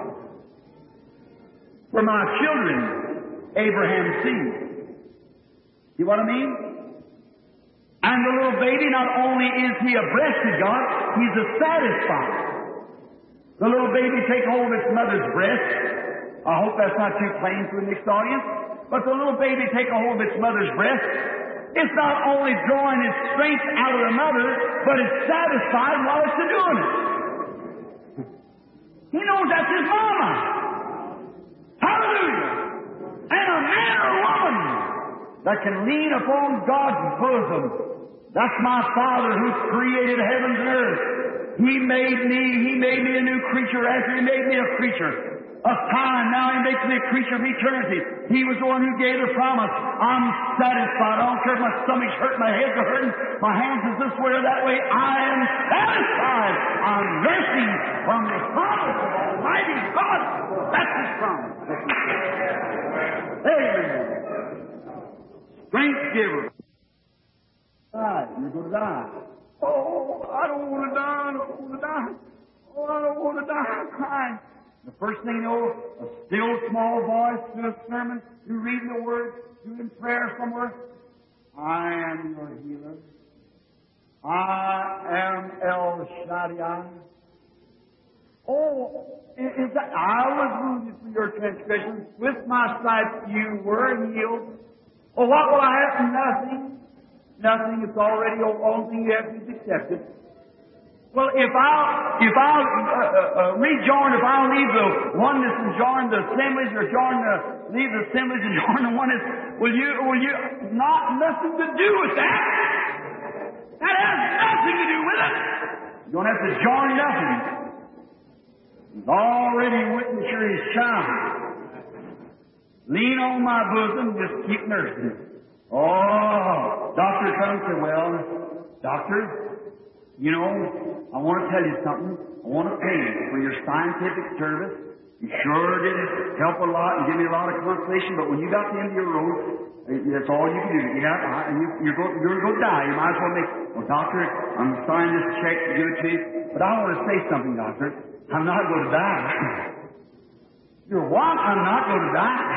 For my children, Abraham's seed. See what I mean? And the little baby, not only is he a breasted God, he's a satisfied. The little baby take hold of its mother's breast. I hope that's not too plain to a mixed audience. But the little baby take a hold of its mother's breast. It's not only drawing its strength out of the mother, but it's satisfied while it's doing it. He knows that's his mama. Hallelujah! And a man or woman that can lean upon God's bosom. That's my Father who created heavens and earth. He made me, He made me a new creature after He made me a creature of time. Now He makes me a creature of eternity. He was the one who gave the promise. I'm satisfied. I don't care if my stomach's hurting, my head's hurting, my hands is this way or that way. I am satisfied. I'm nursing from the promise of Almighty God. That's His promise. Amen. Strength giver. Die. You're going to die. Oh, I don't want to die. I don't want to die. Oh, I don't want to die. I'm crying. The first thing you know, a still small voice through a sermon, you reading the Word, you in prayer somewhere. I am your healer. I am El Shaddai. Oh, is that I was wounded for your transgressions. With my stripes you were healed. Oh, what will I have? Nothing. Nothing. It's already the only thing you have to accept it. Well, if I'll, if I'll uh, uh, rejoin, if I'll leave the oneness and join the assemblies, or join the, leave the assemblies and join the oneness, will you, will you, not nothing to do with that? That has nothing to do with it. You don't have to join nothing. He's already witnessed you're His child. Lean on my bosom, just keep nursing. Oh, doctor comes and said, well, doctor, you know, I want to tell you something. I want to pay you for your scientific service. You sure did help a lot and give me a lot of consolation, but when you got to the end of your road, that's all you can do. You got, and you, you're going you're going to die. You might as well make, well, doctor, I'm signing this check to give it to you, but I want to say something, doctor. I'm not going to die. You're what? I'm not going to die.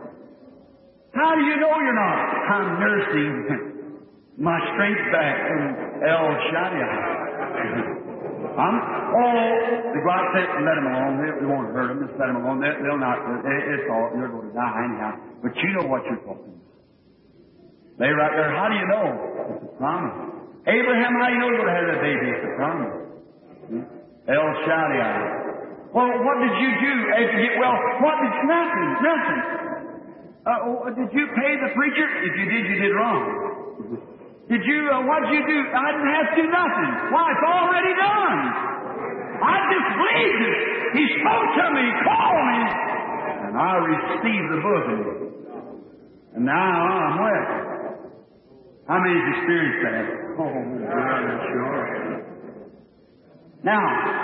How do you know you're not? I'm nursing my strength back from El Shaddai. I'm, oh, the God said, let them alone. They, they won't hurt them. Just let them alone. They, they'll not, it, it's all, they're going to die anyhow. But you know what you're talking about. They right there, how do you know? It's a promise. Abraham, how do you know you're going to have that baby? It's a promise. El Shaddai. Well, what did you do as you get well? What did you, nothing, nothing. Uh, did you pay the preacher? If you did, you did wrong. Did you, uh, what did you do? I didn't have to do nothing. Why? It's already done. I just believed it. He spoke to me, called me, and I received the bosom. And now I'm well. How many's experienced that? Oh, yeah, sure. Now,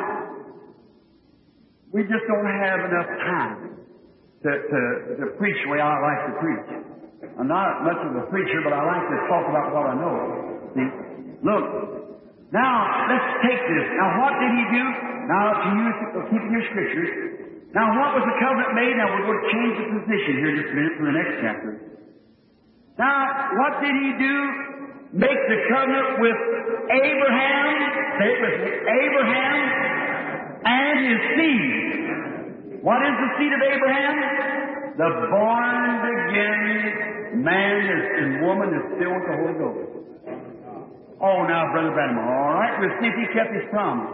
we just don't have enough time to, to, to preach the way I like to preach. I'm not much of a preacher, but I like to talk about what I know. See? Look, now let's take this. Now what did He do? Now to you, keeping your scriptures. Now what was the covenant made? Now we're going to change the position here just a minute for the next chapter. Now, what did He do? Make the covenant with Abraham, say it with me, Abraham and his seed. What is the seed of Abraham? The born-again man and woman is filled with the Holy Ghost. Oh, now, Brother Branham, all right, we'll see if he kept his promise.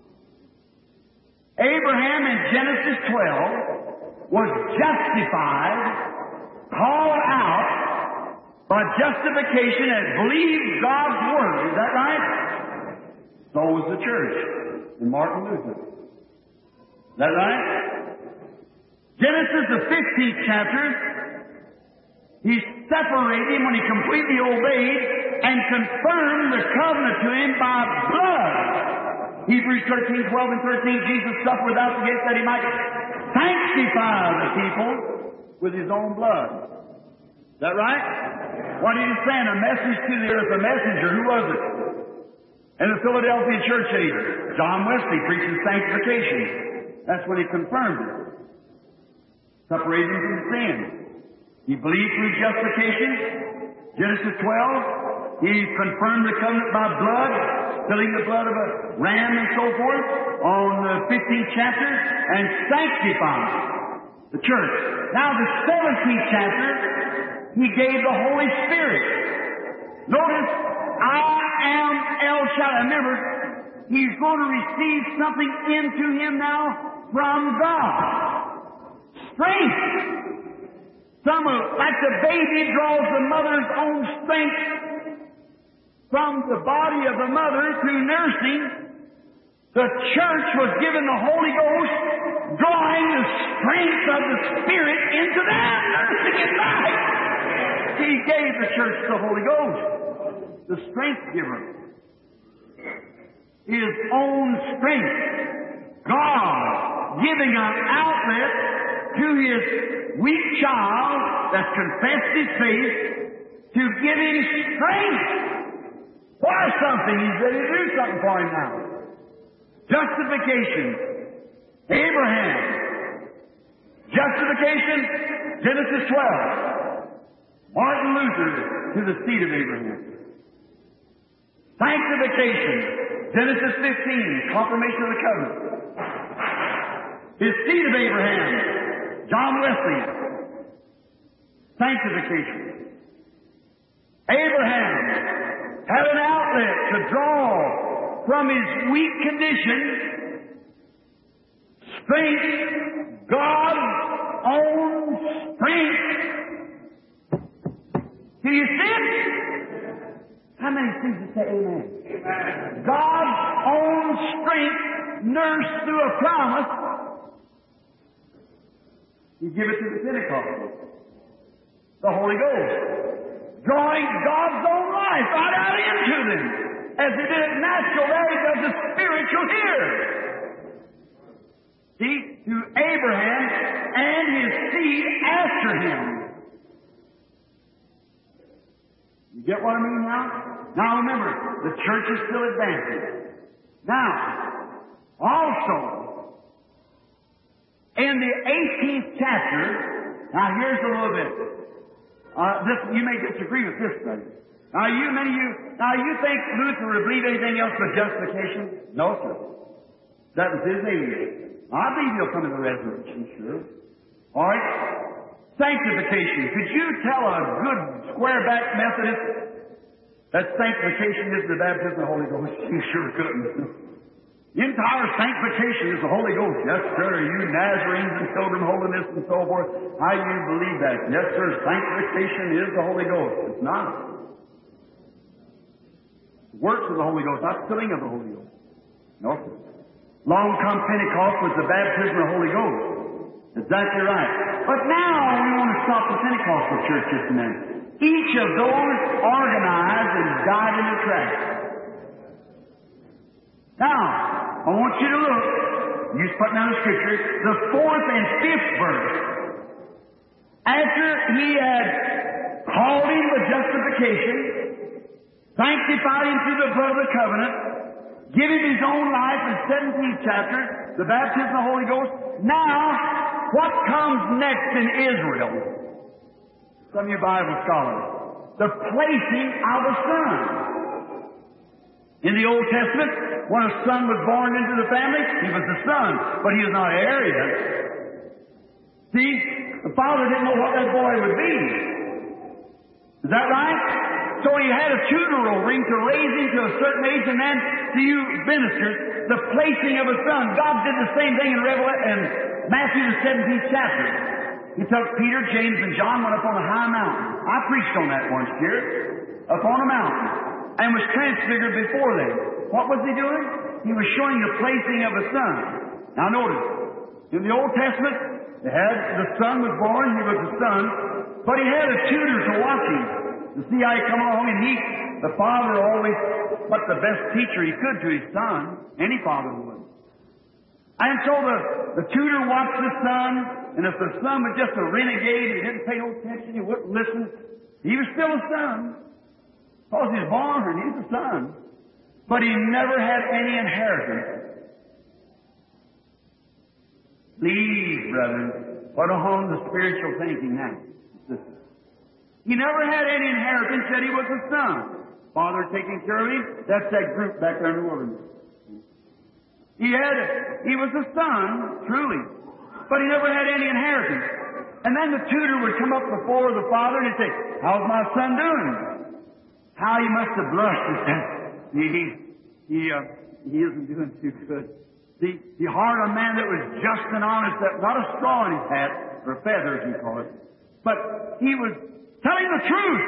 Abraham in Genesis twelve was justified, called out by justification and believed God's Word. Is that right? So was the church in Martin Luther. Is that right? Genesis, the fifteenth chapter, He separated him when He completely obeyed and confirmed the covenant to him by blood. Hebrews thirteen, twelve and thirteen, Jesus suffered without the gate that He might sanctify the people with His own blood. Is that right? What did He send? A message to the earth, a messenger. Who was it? And the Philadelphia church age, John Wesley preaching sanctification. That's when He confirmed it. Separated him from sin. He believed through justification. Genesis twelve. He confirmed the covenant by blood, spilling the blood of a ram and so forth on the fifteenth chapter, and sanctified the church. Now the seventeenth chapter, He gave the Holy Spirit. Notice, I am El Shaddai. Remember, He's going to receive something into Him now from God. Strength. Some of, like the baby draws the mother's own strength from the body of the mother through nursing, the church was given the Holy Ghost, drawing the strength of the Spirit into them, nursing it back. He gave the church the Holy Ghost, the strength giver. His own strength. God giving an outlet to His weak child that's confessed his faith to give him strength. Why something? He's ready to do something for him now. Justification. Abraham. Justification. Genesis twelve. Martin Luther to the seed of Abraham. Sanctification. Genesis fifteen. Confirmation of the covenant. His seed of Abraham. John Wesley. Sanctification. Abraham had an outlet to draw from his weak condition strength, God's own strength. Do you see it? How many seem to say amen? Amen? God's own strength nursed through a promise. He give it to the Pentecostals. The Holy Ghost. Drawing God's own life right out into them. As He did it natural, there He does the spiritual here. See, to Abraham and his seed after him. You get what I mean now? Now remember, the church is still advancing. Now, also, in the eighteenth chapter, now here's a little bit. Uh, this, you may disagree with this study. Now you, many of you, now you think Luther would believe anything else but justification? No, sir. That was his age. I believe he'll come to the resurrection, sure. All right. Sanctification. Could you tell a good square-back Methodist that sanctification is the baptism of the Holy Ghost? You sure couldn't. The entire sanctification is the Holy Ghost. Yes, sir. You Nazarenes and Pilgrim Holiness and so forth, how you believe that? Yes, sir. Sanctification is the Holy Ghost. It's not. Works of the Holy Ghost, not filling of the Holy Ghost. No, sir. Long come Pentecost was the baptism of the Holy Ghost. Exactly right. But now we want to stop the Pentecostal church just a minute. Each of those organized and died in the track. Now, I want you to look. You just put down the scripture. The fourth and fifth verse. After he had called him with justification, sanctified him through the blood of the covenant, give him his own life in seventeenth chapter, the baptism of the Holy Ghost. Now, what comes next in Israel? Some of you Bible scholars. The placing of a son. In the Old Testament, when a son was born into the family, he was the son, but he was not heir yet. See, the father didn't know what that boy would be. Is that right? So he had a tutor over him to raise him to a certain age, and then to you ministers, the placing of a son. God did the same thing in Revelation, in Matthew the seventeenth chapter. He took Peter, James, and John, went up on a high mountain. I preached on that once here, up on a mountain, and was transfigured before them. What was he doing? He was showing the placing of a son. Now notice, in the Old Testament, they had the son was born, he was the son, but he had a tutor to watch him. To see how he come along, and he, the father always put the best teacher he could to his son. Any father would. And so the, the tutor watched the son, and if the son was just a renegade, he didn't pay no attention, he wouldn't listen, he was still a son. Because he was born, and he's a son. But he never had any inheritance. Please, brethren, put on the spiritual thinking now. He never had any inheritance, said he was a son. Father taking care of him. That's that group back there in the wilderness. He had, he was a son, truly, but he never had any inheritance. And then the tutor would come up before the father and he'd say, how's my son doing? How he must have blushed and said, he, he, he, uh, he isn't doing too good. The, the heart of a man that was just and honest, that not a straw in his hat, or feathers you call it, but he was telling the truth.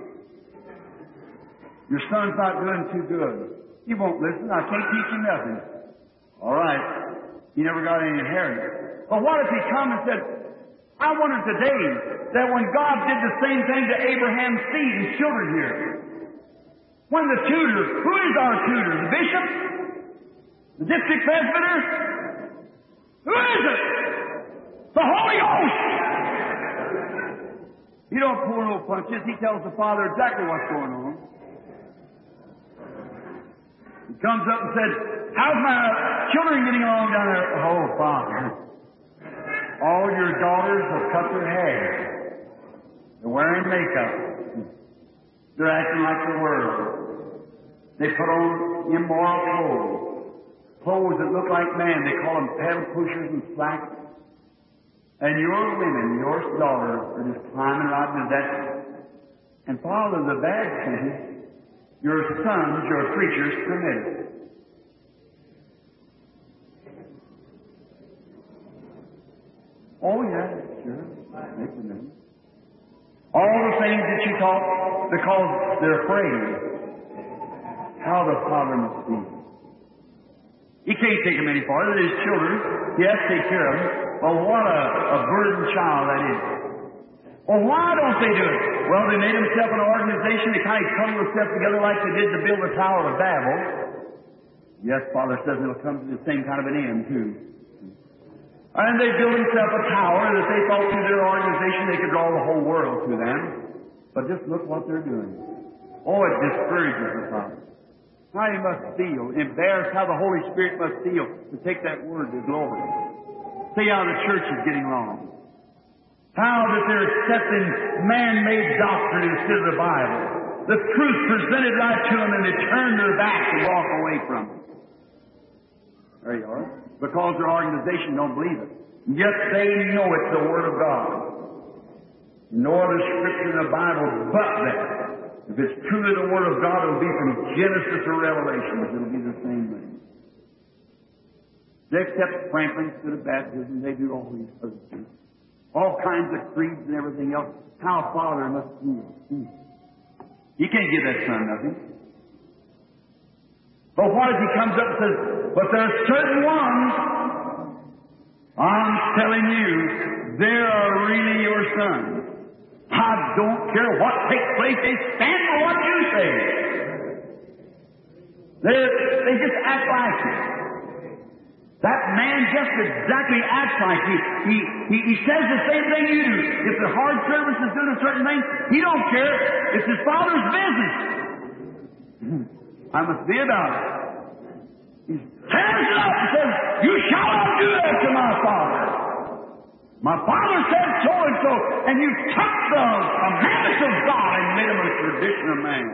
Your son's not doing too good. He won't listen. I can't teach him nothing. All right. He never got any inheritance. But what if he come and said, I wonder today that when God did the same thing to Abraham's seed and children here, when the tutor, who is our tutor? The bishop? The district presbyter? Who is it? The Holy Ghost! He don't pull no punches. He tells the Father exactly what's going on. He comes up and said, how's my children getting along down there? Oh, Father, all your daughters have cut their hair. They're wearing makeup. They're acting like the world. They put on immoral clothes. Clothes that look like man. They call them pedal pushers and slacks. And your women, your daughters, are just climbing right into that. And Father, the bad thing, your sons, your preachers, permit it. Oh, yeah, sure. All the things that you taught because they're afraid. How the Father must be. He can't take them any farther. His children, he has to take care of them. Well, what a, a burdened child that is. Well, why don't they do it? Well, they made themselves an organization. They kind of cuddle themselves together like they did to build the Tower of Babel. Yes, Father says it'll come to the same kind of an end, too. And they built themselves a tower that they thought through their organization they could draw the whole world to them. But just look what they're doing. Oh, it discourages the Father. How he must feel, embarrassed, how the Holy Spirit must feel to take that word to glory. See how the church is getting wrong. How that they're accepting man-made doctrine instead of the Bible. The truth presented right to them and they turn their back and walk away from it. There you are. Because their organization don't believe it. Yet they know it's the Word of God. No other scripture in the Bible but that. If it's truly the Word of God, it'll be from Genesis to Revelation. It'll be the same thing. They accept sprinklings to the baptism. They do all these other things. All kinds of creeds and everything else. How a father must feel. Hmm. He can't give that son nothing. But what if he comes up and says, but there are certain ones, I'm telling you, they are really your sons. I don't care what takes place, they stand for what you say. They, they just act like it. That man just exactly acts like you. He, he, he says the same thing you do. If the hard service is doing a certain thing, he don't care. It's his father's business. I must be about it. He stands up and says, you shall not do that to my father. My father said so and so, and you took the commandments of God and made them a tradition of man.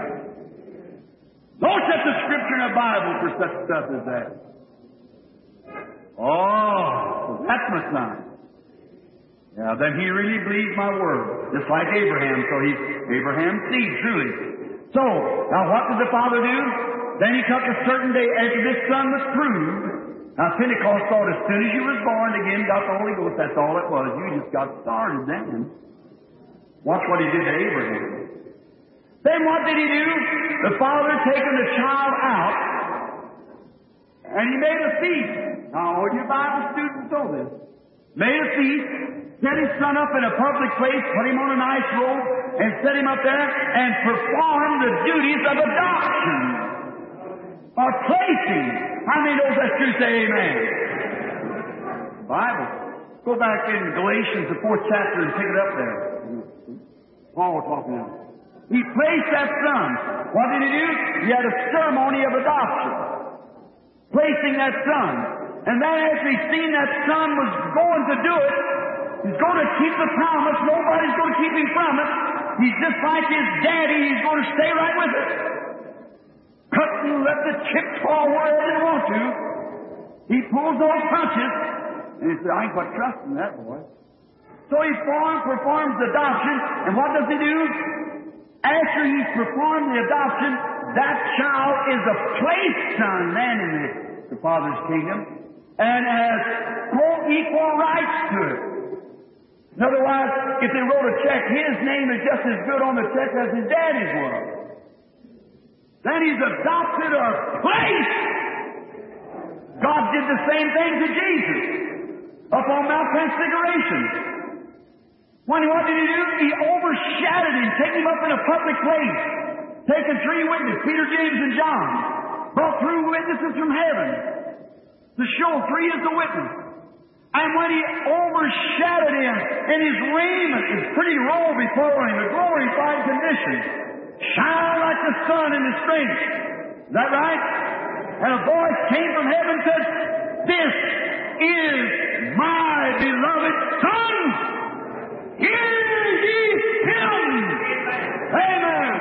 No such a scripture in the Bible for such stuff as that. Oh, that's my son. Yeah, then he really believes my word, just like Abraham. So he's Abraham's seed, truly. So, now what did the father do? Then he took a certain day after this son was proved. Now Pentecost thought as soon as you was born again, got the Holy Ghost, that's all it was. You just got started then. Watch what he did to Abraham. Then what did he do? The father taken the child out, and he made a feast. Now, all you Bible students know this. Made a feast, set his son up in a public place, put him on a nice robe, and set him up there, and performed the duties of adoption. Or placing. How many knows that's true? Say amen. Bible. Go back in Galatians, the fourth chapter, and pick it up there. Paul talking now. He placed that son. What did he do? He had a ceremony of adoption. Placing that son. And then after he's seen that son was going to do it, he's going to keep the promise. Nobody's going to keep him from it. He's just like his daddy. He's going to stay right with it. Couldn't let the chips fall where they didn't want to. He pulls those punches. And he said, I ain't but trust in that boy. So he form, performs the adoption. And what does he do? After he's performed the adoption, that child is a place son then in the, the Father's kingdom and has full equal rights to it. Otherwise, if they wrote a check, his name is just as good on the check as his daddy's was. Then he's adopted a place. God did the same thing to Jesus up on Mount Transfiguration. When what did he do? He overshadowed him, taking him up in a public place, taking three witnesses, Peter, James, and John, brought through witnesses from heaven to show three is the witness. And when he overshadowed him in his raiment, his pretty robe before him, a glorified condition, shine like the sun in his strength. Is that right? And a voice came from heaven and said, this is my beloved Son. Hear ye him! Amen!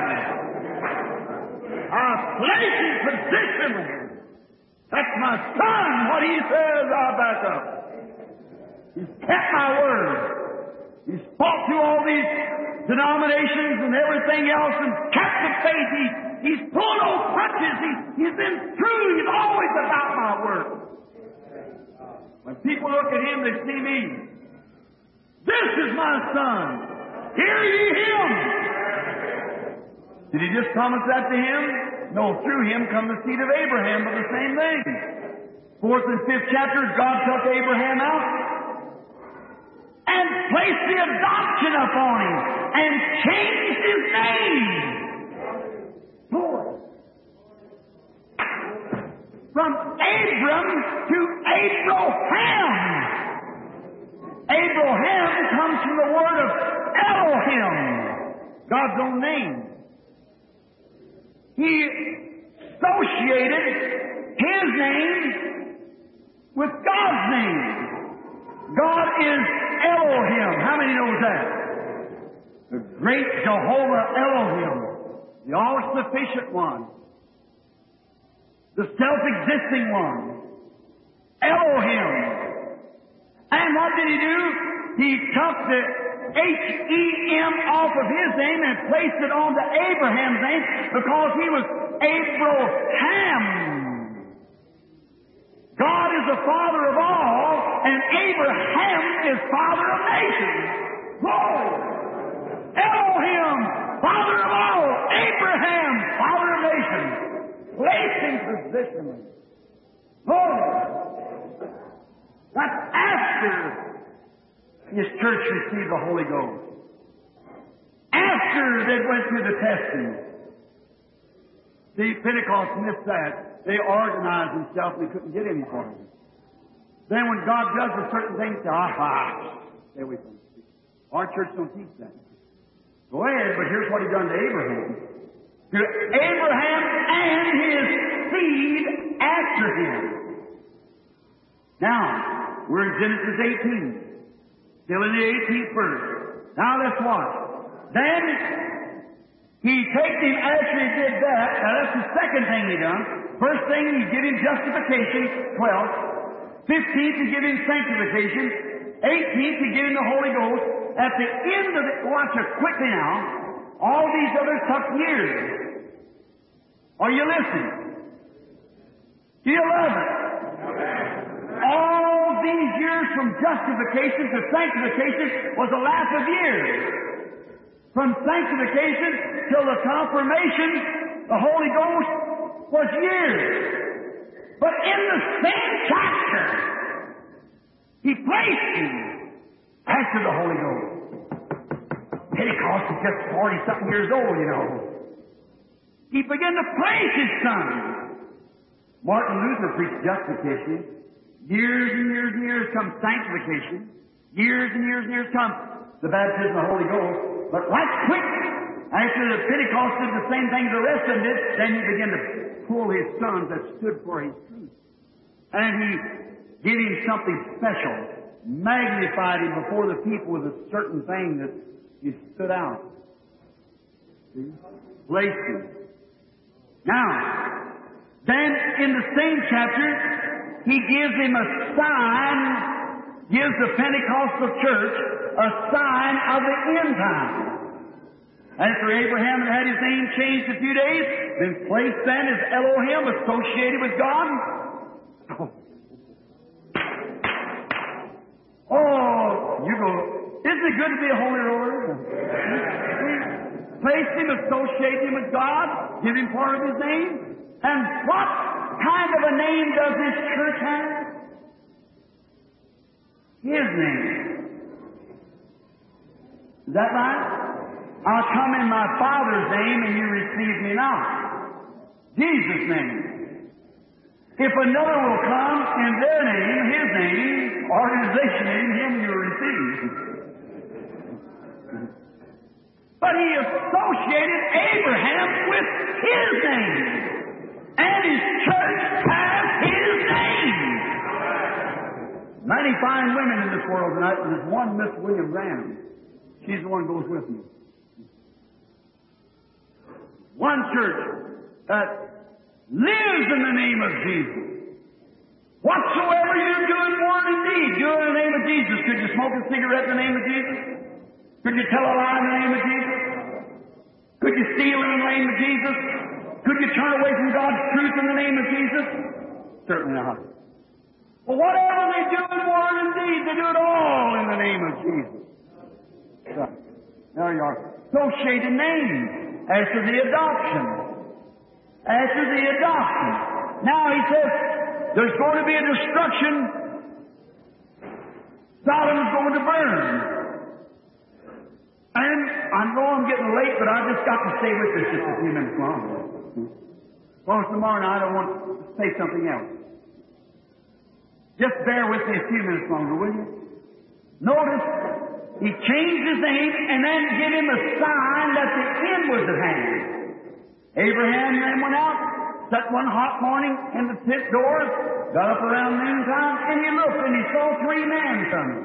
I place his position. That's my Son. What he says, I'll back up. He's kept my word. He's fought through all these denominations and everything else and kept the faith. He, he's pulled those punches. He, he's been true. He's always about my word. When people look at him, they see me. This is my Son. Hear ye him. Did he just promise that to him? No, through him come the seed of Abraham, but the same thing. Fourth and fifth chapters, God took Abraham out and placed the adoption upon him and changed his name. Lord. From Abram to Abraham. Abraham comes from the word of Elohim, God's own name. He associated his name with God's name. God is Elohim. How many knows that? The great Jehovah Elohim, the all-sufficient one, the self-existing one, Elohim. And what did he do? He took the H E M off of his name and placed it on to Abraham's name because he was Abraham. God is the father of all, and Abraham is father of nations. Whoa! Elohim, father of all. Abraham, father of nations. Placing positionally. Whoa! That's after his church received the Holy Ghost. After they went through the testing. See, Pentecost missed that. They organized themselves and they couldn't get any for them. Then when God does a certain thing, say, aha, stay away from it. Our church don't teach that. Go ahead, but here's what he done to Abraham. To Abraham and his seed after him. Now, we're in Genesis eighteen. Still in the eighteenth verse. Now let's watch. Then, he takes him after he did that. Now that's the second thing he done. First thing, he give him justification, twelve. Fifteenth, he give him sanctification. Eighteenth, he give him the Holy Ghost. At the end of it, watch it quickly now. All these others took years. Are you listening? Do you love it? All these years from justification to sanctification was a lapse of years. From sanctification till the confirmation, the Holy Ghost was years. But in the same chapter, he placed him after the Holy Ghost. Pentecost is just forty-something years old, you know. He began to place his Son. Martin Luther preached justification. Years and years and years come sanctification. Years and years and years come the baptism of the Holy Ghost. But right quick, after the Pentecost did the same thing the rest of them did, then he began to pull his sons that stood for his truth. And he gave him something special, magnified him before the people with a certain thing that he stood out. See? Placed him. Now, then in the same chapter, he gives him a sign, gives the Pentecostal church a sign of the end time. After Abraham had his name changed a few days, been placed then as Elohim, associated with God. Oh, you go, isn't it good to be a holy roller? Place him, associate him with God, give him part of his name. And what kind of a name does this church have? His name. Is that right? I'll come in my Father's name and you receive me not. Jesus' name. If another will come in their name, his name, organization name, him you'll receive. But he associated Abraham with his name. And his church has his name. Mighty fine women in this world tonight, and there's one Miss William Graham. She's the one who goes with me. One church that lives in the name of Jesus. Whatsoever you do in word and deed, do it in the name of Jesus. Could you smoke a cigarette in the name of Jesus? Could you tell a lie in the name of Jesus? Could you steal in the name of Jesus? Could you turn away from God's truth in the name of Jesus? Certainly not. Well, whatever they do in word and deed, they do it all in the name of Jesus. So, there you are. Associated names. As to the adoption. As to the adoption. Now he says, there's going to be a destruction. Sodom's going to burn. And I know I'm getting late, but I just got to stay with this just a few minutes longer. Well, tomorrow night I want to say something else. Just bear with me a few minutes longer, will you? Notice, he changed his name and then gave him a sign that the end was at hand. Abraham then went out, sat one hot morning in the tent doors, got up around noontime, and he looked and he saw three men coming.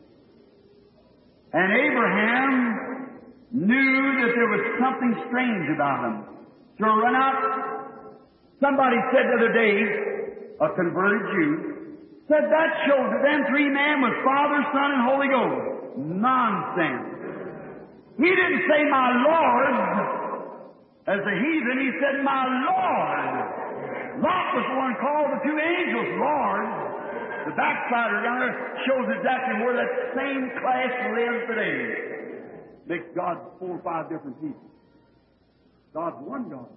And Abraham knew that there was something strange about him. So he ran out. Somebody said the other day, a converted Jew, said that shows that them three men was Father, Son, and Holy Ghost. Nonsense. He didn't say my Lord as a heathen. He said my Lord. Lot was the one called the two angels Lord. The backslider down there shows exactly where that same class lives today. Makes God four or five different people. God's one God.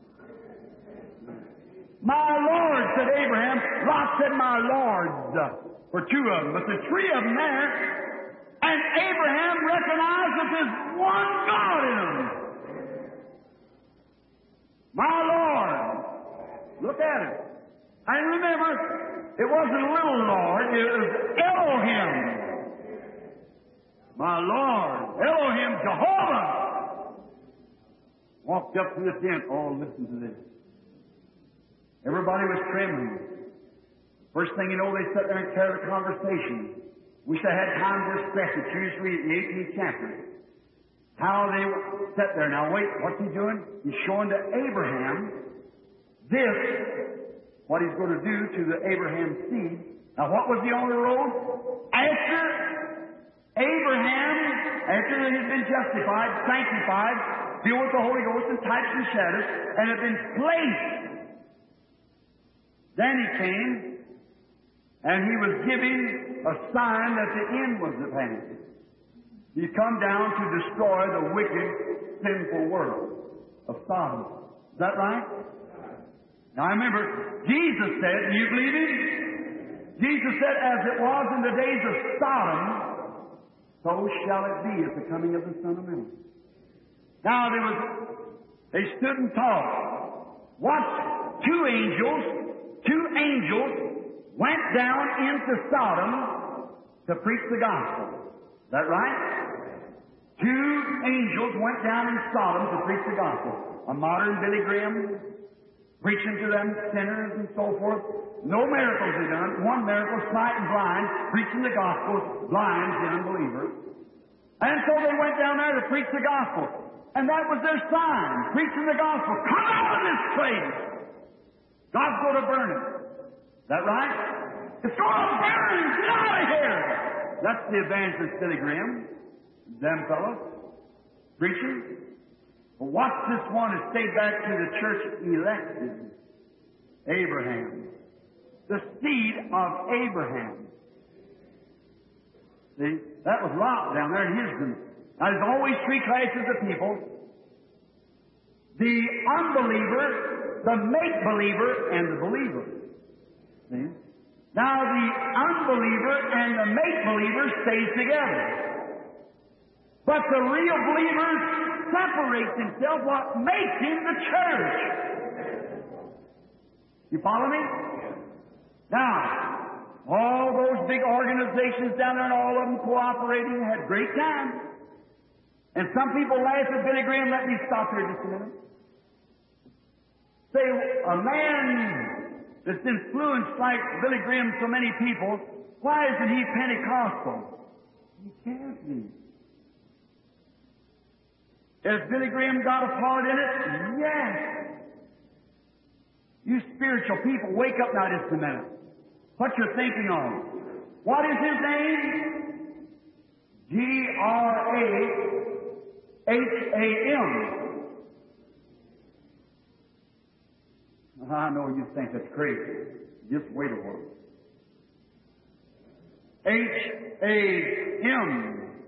My Lord, said Abraham. Lot said my Lords for two of them. But the three of them there, and Abraham recognized that there's one God in them. My Lord. Look at it. And remember, it wasn't a little Lord, it was Elohim. My Lord. Elohim, Jehovah. Walked up to the tent. Oh, listen to this. Everybody was trembling. First thing you know, they sat there and carried a conversation. Wish I had time to express it. You just read it in the eighteenth chapter. How they sat there. Now wait, what's he doing? He's showing to Abraham this, what he's going to do to the Abraham seed. Now what was he on the road? After Abraham, after he had been justified, sanctified, filled with the Holy Ghost and types and shadows, and had been placed. Then he came, and he was giving a sign that the end was at hand. He come down to destroy the wicked, sinful world of Sodom. Is that right? Now remember, Jesus said, do you believe him? Jesus said, as it was in the days of Sodom, so shall it be at the coming of the Son of Man. Now there was, they stood and talked. Watched two angels, two angels went down into Sodom to preach the gospel. Is that right? Two angels went down in Sodom to preach the gospel. A modern Billy Graham preaching to them sinners and so forth. No miracles he done. One miracle, sight and blind, preaching the gospel, blind to unbelievers. And so they went down there to preach the gospel. And that was their sign, preaching the gospel. Come out of this place! God's going to burn it. Is that right? It's going to burn! Get out of here! That's the evangelist Billy Graham. Them fellows. Preaching. But watch this one that stayed back to the church elected. Abraham. The seed of Abraham. See? That was Lot down there in Houston. Now, there's always three classes of people. The unbeliever, the make-believer, and the believer. See? Now, the unbeliever and the make-believer stays together. But the real believer separates himself, what makes him the church. You follow me? Now, all those big organizations down there and all of them cooperating had great time. And some people laugh at Billy Graham. Let me stop here just a minute. Say, a man that's influenced like Billy Graham so many people, why isn't he Pentecostal? He can't be. Has Billy Graham got a part in it? Yes. You spiritual people, wake up now just a minute. What you're thinking of. What is his name? G R A H A M. I know you think that's crazy. Just wait a while. H A M.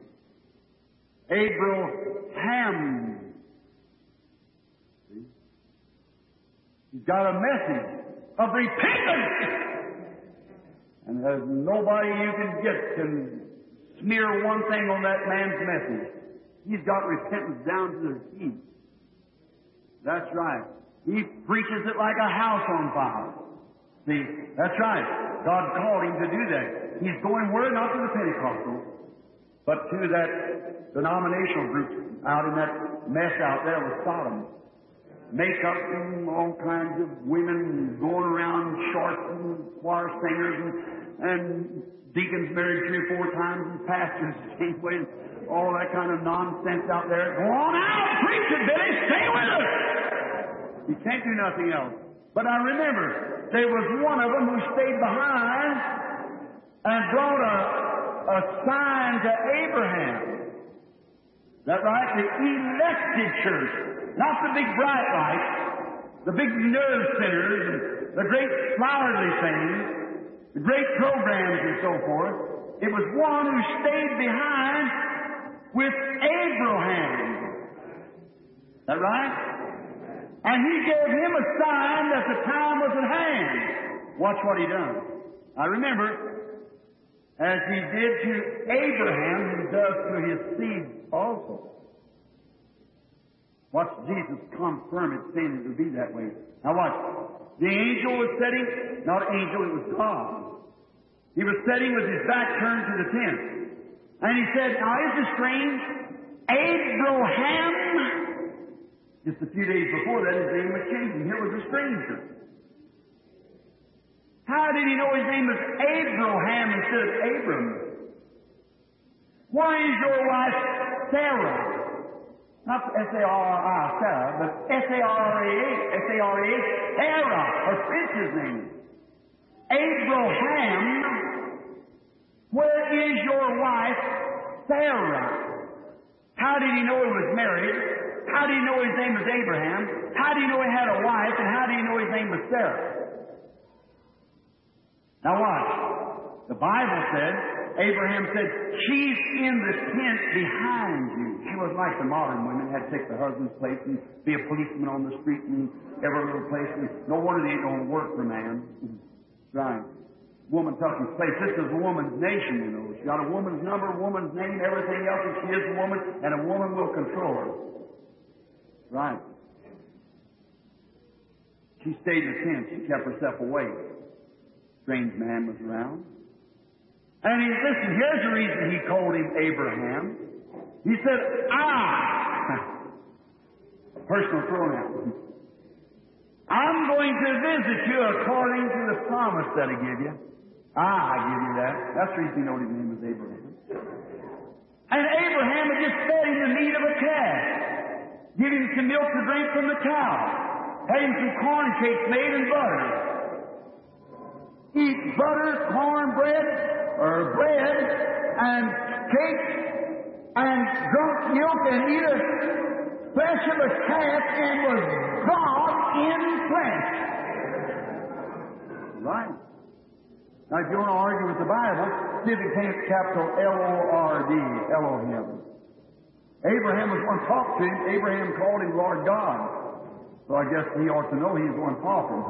Abraham. See? He's got a message of repentance. And there's nobody you can get can smear one thing on that man's message. He's got repentance down to their feet. That's right. He preaches it like a house on fire. See, that's right. God called him to do that. He's going where? Not to the Pentecostals, but to that denominational group out in that mess out there with Sodom. Makeup and all kinds of women going around shorts and choir singers and, and deacons married three or four times and pastors the same way. All that kind of nonsense out there. Go on out! Preach it, Billy! Stay with us! You can't do nothing else. But I remember, there was one of them who stayed behind and brought a, a sign to Abraham. Is that right? The elected church. Not the big bright lights, the big nerve centers, and the great flowery things, the great programs and so forth. It was one who stayed behind with Abraham. Is that right? And he gave him a sign that the time was at hand. Watch what he done. I remember, as he did to Abraham, he does to his seed also. Watch Jesus confirm it, saying it would be that way. Now watch. The angel was sitting, not angel, it was God. He was sitting with his back turned to the tent. And he said, now isn't it strange? Abraham. Just a few days before that, his name was changed, and here was a stranger. How did he know his name was Abraham instead of Abram? Why is your wife Sarah? Not S A R I, Sarah, but S A R A H, S A R A H, Sarah, her prince's name. Abraham, where is your wife, Sarah? How did he know he was married? How did he know his name was Abraham? How did he know he had a wife? And how did he know his name was Sarah? Now watch. The Bible said, Abraham said, she's in the tent behind you. She was like the modern women, had to take the husband's place and be a policeman on the street and every little place. And no wonder they ain't going to work for man. Right. Woman took his place. This is a woman's nation, you know. She got a woman's number, a woman's name, everything else, and she is a woman, and a woman will control her. Right. She stayed in the tent. She kept herself away. Strange man was around. And he, listen, here's the reason he called him Abraham. He said, I, personal pronoun, I'm going to visit you according to the promise that I give you. Ah, I give you that. That's the reason he knew his name was Abraham. And Abraham had just fed him the meat of a calf. Give him some milk to drink from the cow. Had him some corn cakes made and butter. Eat butter, corn bread, or bread, and cakes, and drunk milk, and eat a flesh of a calf, and was God in flesh. Right. Now, if you want to argue with the Bible, see if it came capital L O R D, Elohim. Abraham was one talked to him. Abraham called him Lord God. So I guess he ought to know he's one talking.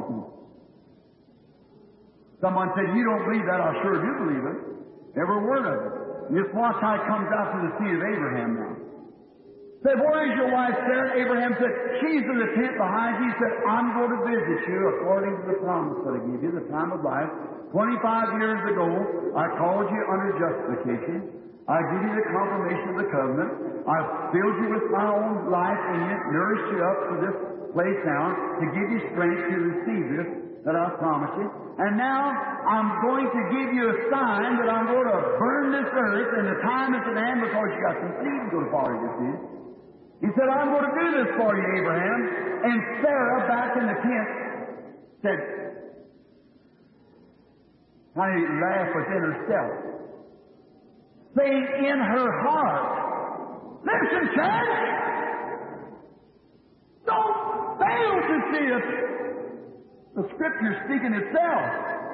Someone said, you don't believe that. I sure do believe it. Every word of it. Just watch how it comes out to the seed of Abraham now. Said, where is your wife, Sarah? Abraham said, she's in the tent behind you. He said, I'm going to visit you according to the promise that I gave you, the time of life. Twenty-five years ago, I called you under justification. I give you the confirmation of the covenant. I filled you with my own life and you nourished you up to this place now to give you strength to receive this that I promised you. And now I'm going to give you a sign that I'm going to burn this earth, and the time is at hand because you got some seed to follow your seed. He said, I'm going to do this for you, Abraham. And Sarah, back in the tent, said, honey, laughed within herself, saying in her heart, listen, church, don't fail to see it. The Scripture speaking itself.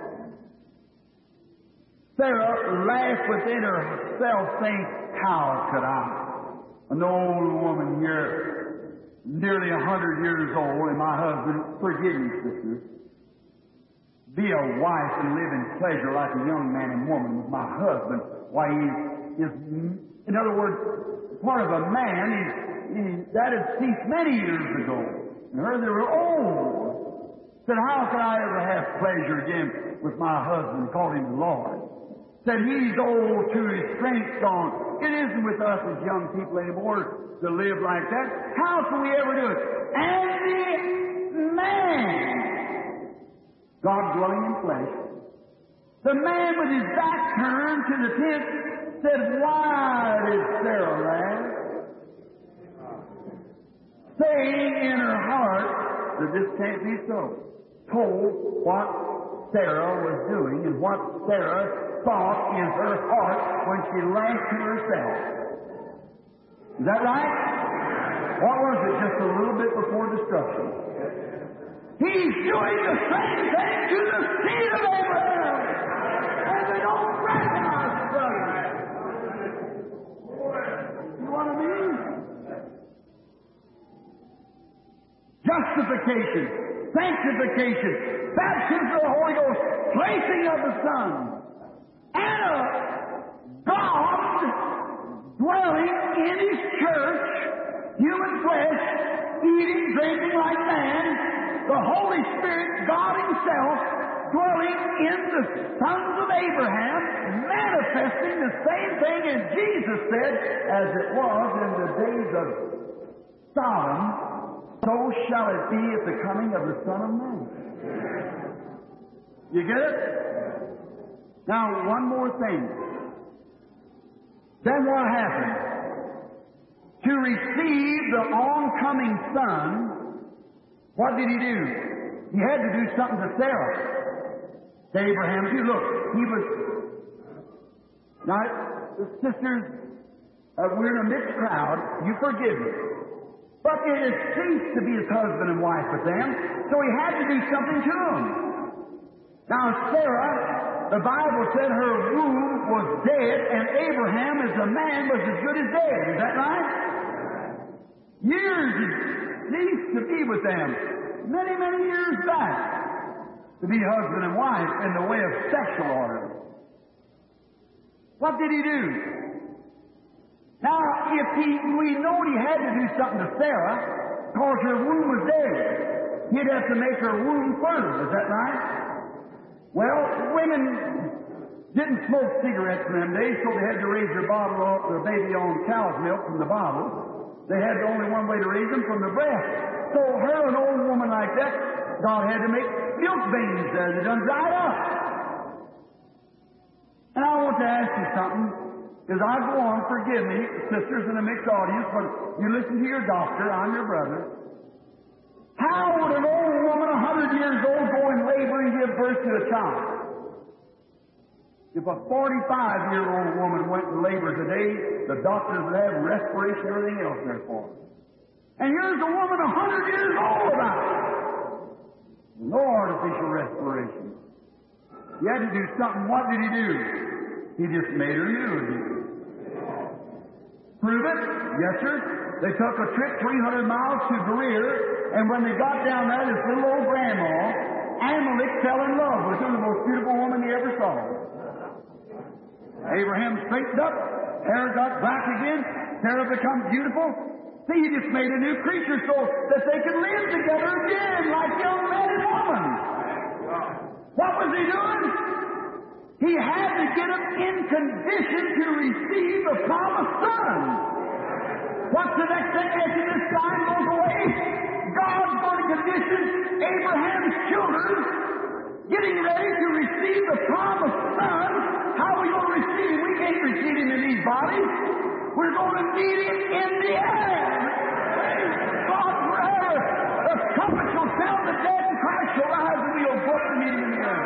Sarah laughed within herself, saying, how could I, an old woman here, nearly a hundred years old, and my husband, forgive me, sisters, be a wife and live in pleasure like a young man and woman with my husband? Why, he is, in other words, part of a man. He's, he, that had ceased many years ago. And her, they were old. Said, how can I ever have pleasure again with my husband? Called him the Lord. Said, he's old too, his strength's gone. It isn't with us as young people anymore to live like that. How can we ever do it? And the man, God dwelling in flesh, the man with his back turned to the tent, said, why did Sarah laugh? Saying in her heart that this can't be so. Told what Sarah was doing and what Sarah thought in her heart when she laughed to herself. Is that right? What was it? Just a little bit before destruction. He's doing the same thing to the seed of Abraham. And they don't recognize it, brother. You know what I mean? Justification, sanctification, baptism of the Holy Ghost, placing of the Son, and a God dwelling in His church, human flesh, eating, drinking like man, the Holy Spirit, God Himself, dwelling in the sons of Abraham, manifesting the same thing as Jesus said, as it was in the days of Sodom, so shall it be at the coming of the Son of Man. You get it? Now, one more thing. Then what happened? To receive the oncoming Son, what did He do? He had to do something to Sarah. To Abraham, too. Look, he was... Now, sisters, uh, we're in a mixed crowd. You forgive me. But it has ceased to be his husband and wife with them, so he had to do something to them. Now, Sarah, the Bible said her womb was dead, and Abraham, as a man, was as good as dead. Is that right? Years he ceased to be with them. Many, many years back. To be husband and wife in the way of sexual order. What did he do? Now, if he, we know he had to do something to Sarah, because her womb was dead, he'd have to make her womb fertile. Is that right? Well, women didn't smoke cigarettes in them days, so they had to raise their bottle, their baby on cow's milk from the bottle. They had only one way to raise them, from the breast. So her, an old woman like that, God had to make milk veins there. They done dried up. And I want to ask you something. As I go on, forgive me, sisters in the mixed audience, but you listen to your doctor, I'm your brother. How would an old woman, a hundred years old, go in labor and give birth to a child? If a forty-five-year-old woman went in labor today, the doctors would have respiration and everything else there for her. And here's a woman a hundred years old about it. No artificial respiration. He had to do something. What did he do? He just made her new again. Prove it? Yes, sir. They took a trip three hundred miles to Berea, and when they got down there, this little old grandma, Amalek, fell in love with her, the most beautiful woman he ever saw. Abraham straightened up, Sarah got back again, Sarah become beautiful. See, he just made a new creature so that they could live together again like young man and woman. What was he doing? He had to get them in condition to receive the promised son. What's the next thing after this time goes away? God's going to condition Abraham's children getting ready to receive the promised son. How are we going to receive him? We can't receive him in these bodies. We're going to meet him in the air. Praise God forever. The trumpet shall sound, the dead in Christ shall rise, and we'll go to meet him in the air.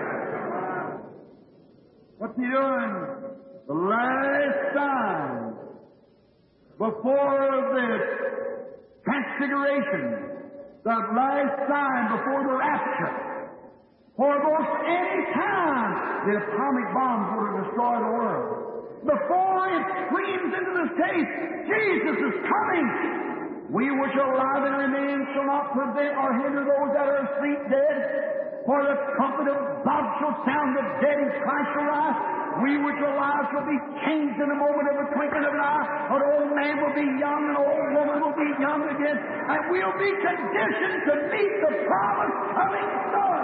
What's he doing? The last sign before the transfiguration, the last sign before the rapture. For most any time the atomic bombs were to destroy the world. Before it screams into the stage, Jesus is coming. We which are alive and remain shall not prevent or hinder those that are asleep dead. For the trumpet of God shall sound, the dead in Christ shall rise. We which are alive shall be changed in a moment of a twinkling of an eye. An old man will be young, an old woman will be young again. And we'll be conditioned to meet the promised coming Son.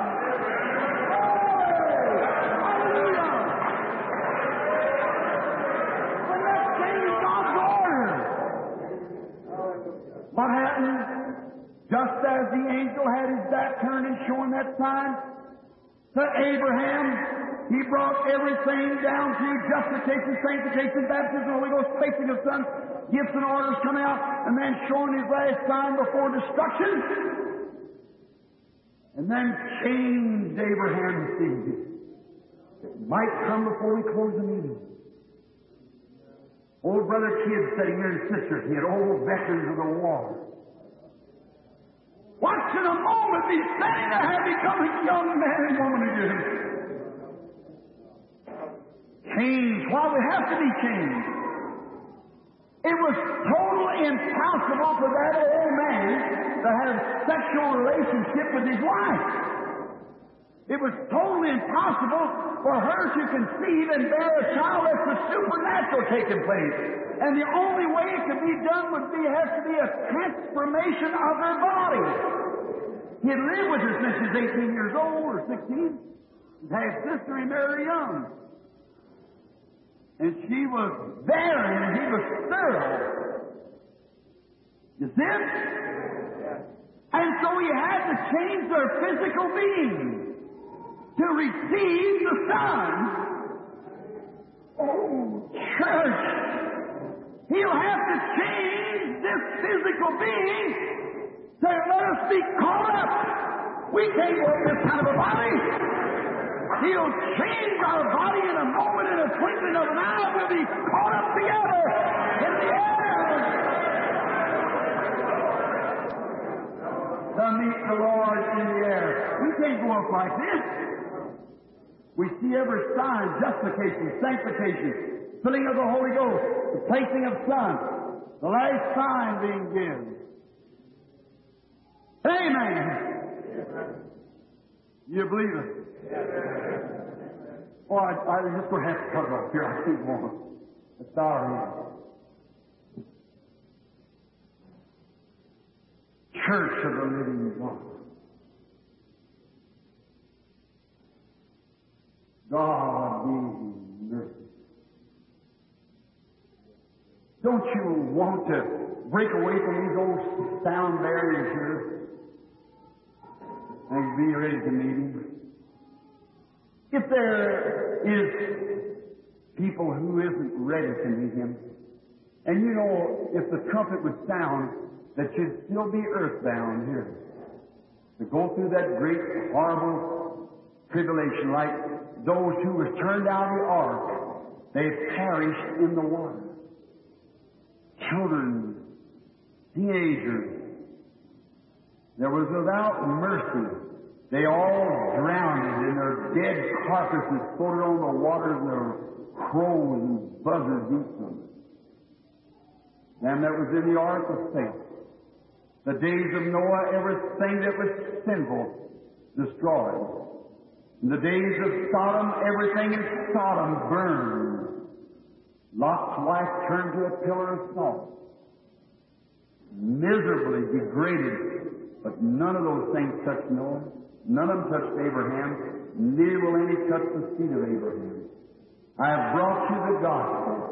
Hallelujah! When that changed God's order. What happened? Just as the angel had his back turned and showing that sign to Abraham, he brought everything down to justification, sanctification, baptism, Holy Ghost, placing of sons, gifts and orders coming out, and then showing his last sign before destruction, and then changed Abraham's seed. It might come before we close the meeting. Old brother Kidd sitting here and sisters, he had old veterans of the war. Watch in a moment be standing there have become a young man and woman again. Changed. Why we have to be changed? It was totally impossible for that old man to have sexual relationship with his wife. It was totally impossible for her to conceive and bear a child as the supernatural taking place. And the only way it could be done would be has to be a transformation of her body. He had lived with her since she was eighteen years old or sixteen. He had a sister, he married her young. And she was barren and he was sterile. You see it? And so he had to change their physical being to receive the Son. Oh, church! He'll have to change this physical being to let us be caught up. We can't work this kind of a body. He'll change our body in a moment, in a twinkling of an eye. We'll be caught up together in the air. To meet the Lord in the air. We can't go up like this. We see every sign, justification, sanctification, filling of the Holy Ghost, the placing of Son, the last sign being given. Amen. You believe it? Oh, I, I just going to have to cut it off here. I keep more. It's our Church of the living God. God be mercy. Don't you want to break away from these old sound barriers here and be ready to meet Him? If there is people who isn't ready to meet Him. And you know, if the trumpet would sound, that you'd still be earthbound here. To go through that great, horrible tribulation, like those who were turned out of the ark, they perished in the water. Children, teenagers, there was without mercy. They all drowned, and their dead carcasses floated on the waters, and their crows and buzzards eat them. Them that was in the ark was safe. The days of Noah, everything that was sinful, destroyed. In the days of Sodom, everything in Sodom burned. Lot's wife turned to a pillar of salt. Miserably degraded, but none of those things touched Noah. None of them touched Abraham. Neither will any touch the seed of Abraham. I have brought you the gospel.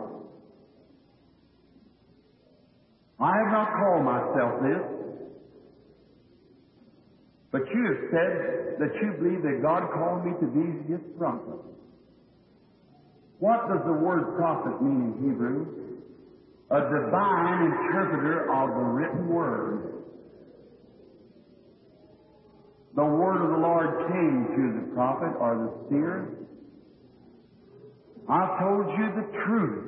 I have not called myself this, but you have said that you believe that God called me to be His prophet. What does the word prophet mean in Hebrew? A divine interpreter of the written word. The word of the Lord came to the prophet or the seer. I've told you the truth.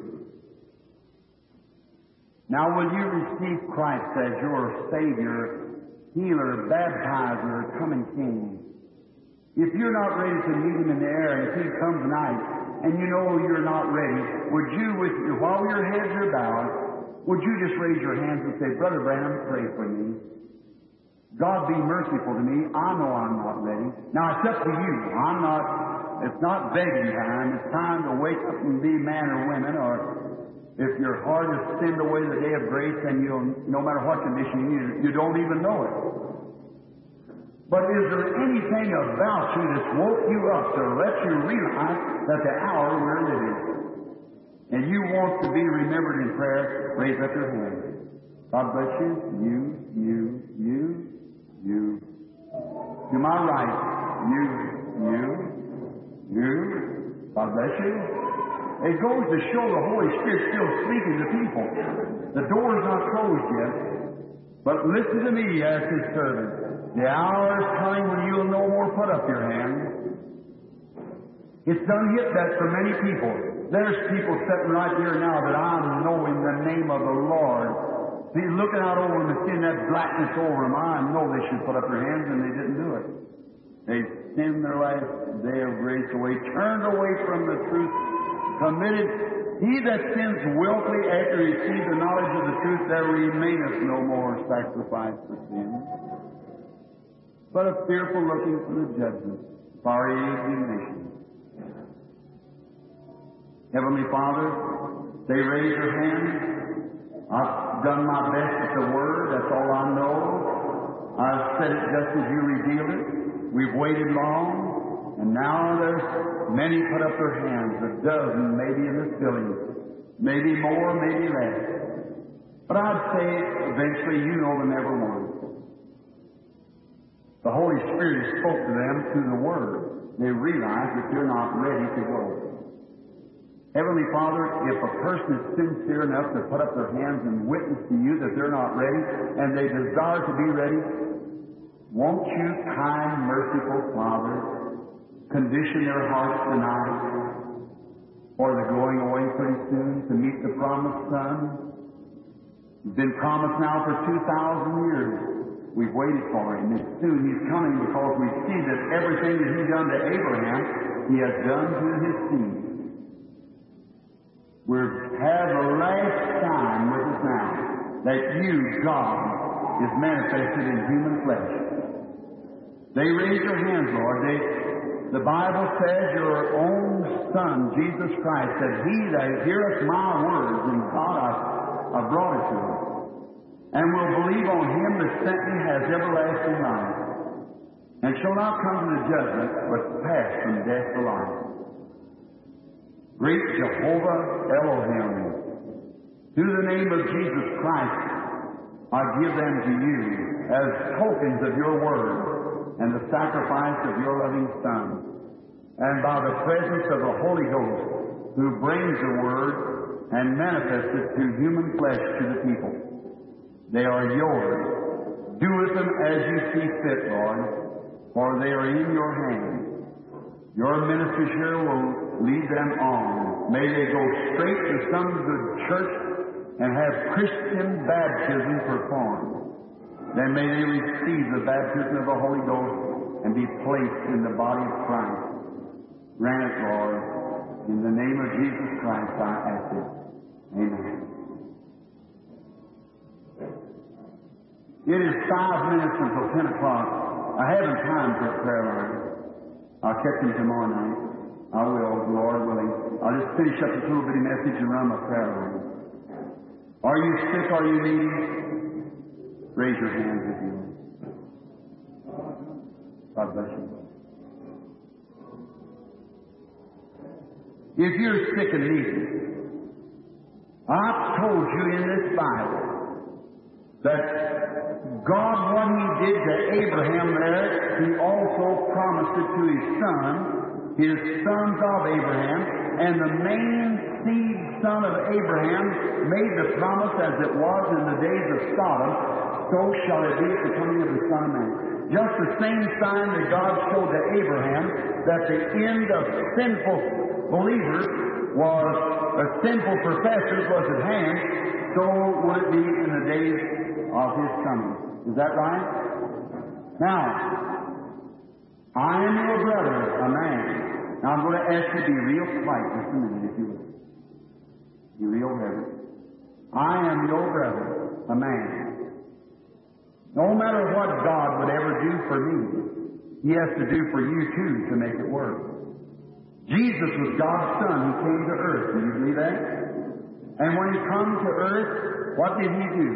Now will you receive Christ as your Savior, healer, baptizer, coming King? If you're not ready to meet Him in the air, and if He comes tonight, and you know you're not ready, would you, with your, while your heads are bowed, would you just raise your hands and say, Brother Branham, pray for me. God be merciful to me. I know I'm not ready. Now it's up to you. I'm not, it's not begging time. It's time to wake up and be man or women, or if your heart has sinned away the day of grace, then you'll, no matter what condition you're in, you don't even know it. But is there anything about you that's woke you up to let you realize that the hour we're living, and you want to be remembered in prayer, raise up your hand. God bless you. You, you, you, you. To my right, you, you, you. God bless you. It goes to show the Holy Spirit still speaking to people. The door is not closed yet. But listen to me as His servant. The hour is coming when you'll no more put up your hand. It's done hit that for many people. There's people sitting right here now that I know in the name of the Lord. See, looking out over them and seeing that blackness over them, I know they should put up their hands, and they didn't do it. They sinned their last day of grace away, turned away from the truth, committed. He that sins wilfully after he receives the knowledge of the truth, there remaineth no more sacrifice for sin, but a fearful looking for the judgment, fiery indignation. Heavenly Father, they raise their hands. I've done my best with the Word. That's all I know. I've said it just as you revealed it. We've waited long, and now there's many put up their hands, a dozen maybe in this building, maybe more, maybe less. But I'd say eventually you know them every one. The Holy Spirit spoke to them through the Word. They realize that they're not ready to go. Heavenly Father, if a person is sincere enough to put up their hands and witness to you that they're not ready, and they desire to be ready, won't you, kind, merciful Father, condition their hearts tonight for the going away pretty soon to meet the promised Son? He's been promised now for two thousand years. We've waited for Him, and soon He's coming because we see that everything that He done to Abraham, He has done to His seed. We have the last sign with us now that you, God, is manifested in human flesh. They raise their hands, Lord. They, the Bible says your own Son, Jesus Christ, said, He that heareth my words, and God, I, I brought it to Him, and will believe on Him that sent me has everlasting life, and shall not come to the judgment, but pass from death to life. Great Jehovah Elohim, through the name of Jesus Christ, I give them to you as tokens of your word and the sacrifice of your loving Son. And by the presence of the Holy Ghost, who brings the Word and manifests it through human flesh to the people. They are yours. Do with them as you see fit, Lord, for they are in your hands. Your ministry here will lead them on. May they go straight to some good church and have Christian baptism performed. Then may they receive the baptism of the Holy Ghost and be placed in the body of Christ. Grant it, Lord. In the name of Jesus Christ, I ask it. Amen. It is five minutes until ten o'clock. I haven't time for a prayer line. I'll catch them tomorrow night. I will, Lord willing. I'll just finish up this little bitty message and run my prayer line. Are you sick? Are you needy? Raise your hands if you will. God bless you. If you're sick and needy, I've told you in this Bible that God, what He did to Abraham there, He also promised it to His son, His sons of Abraham, and the main seed son of Abraham made the promise as it was in the days of Sodom, so shall it be at the coming of the Son of Man. Just the same sign that God showed to Abraham that the end of sinful believers was, or sinful professors was at hand, so would it be in the days of His coming. Is that right? Now, I am your brother, a man. Now I'm going to ask you to be real quiet just a minute, if you will. Be real reverent. I am your brother, a man. No matter what God would ever do for me, He has to do for you too to make it work. Jesus was God's Son. He came to earth. Do you believe that? And when He come to earth, what did He do?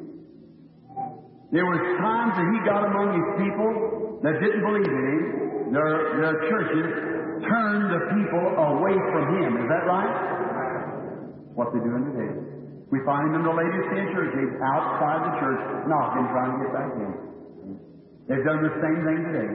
There was times that He got among His people that didn't believe in Him. Their, their churches turned the people away from Him. Is that right? What they're doing today. We find them in the Laodicean church age outside the church, knocking, trying to get back in. They've done the same thing today.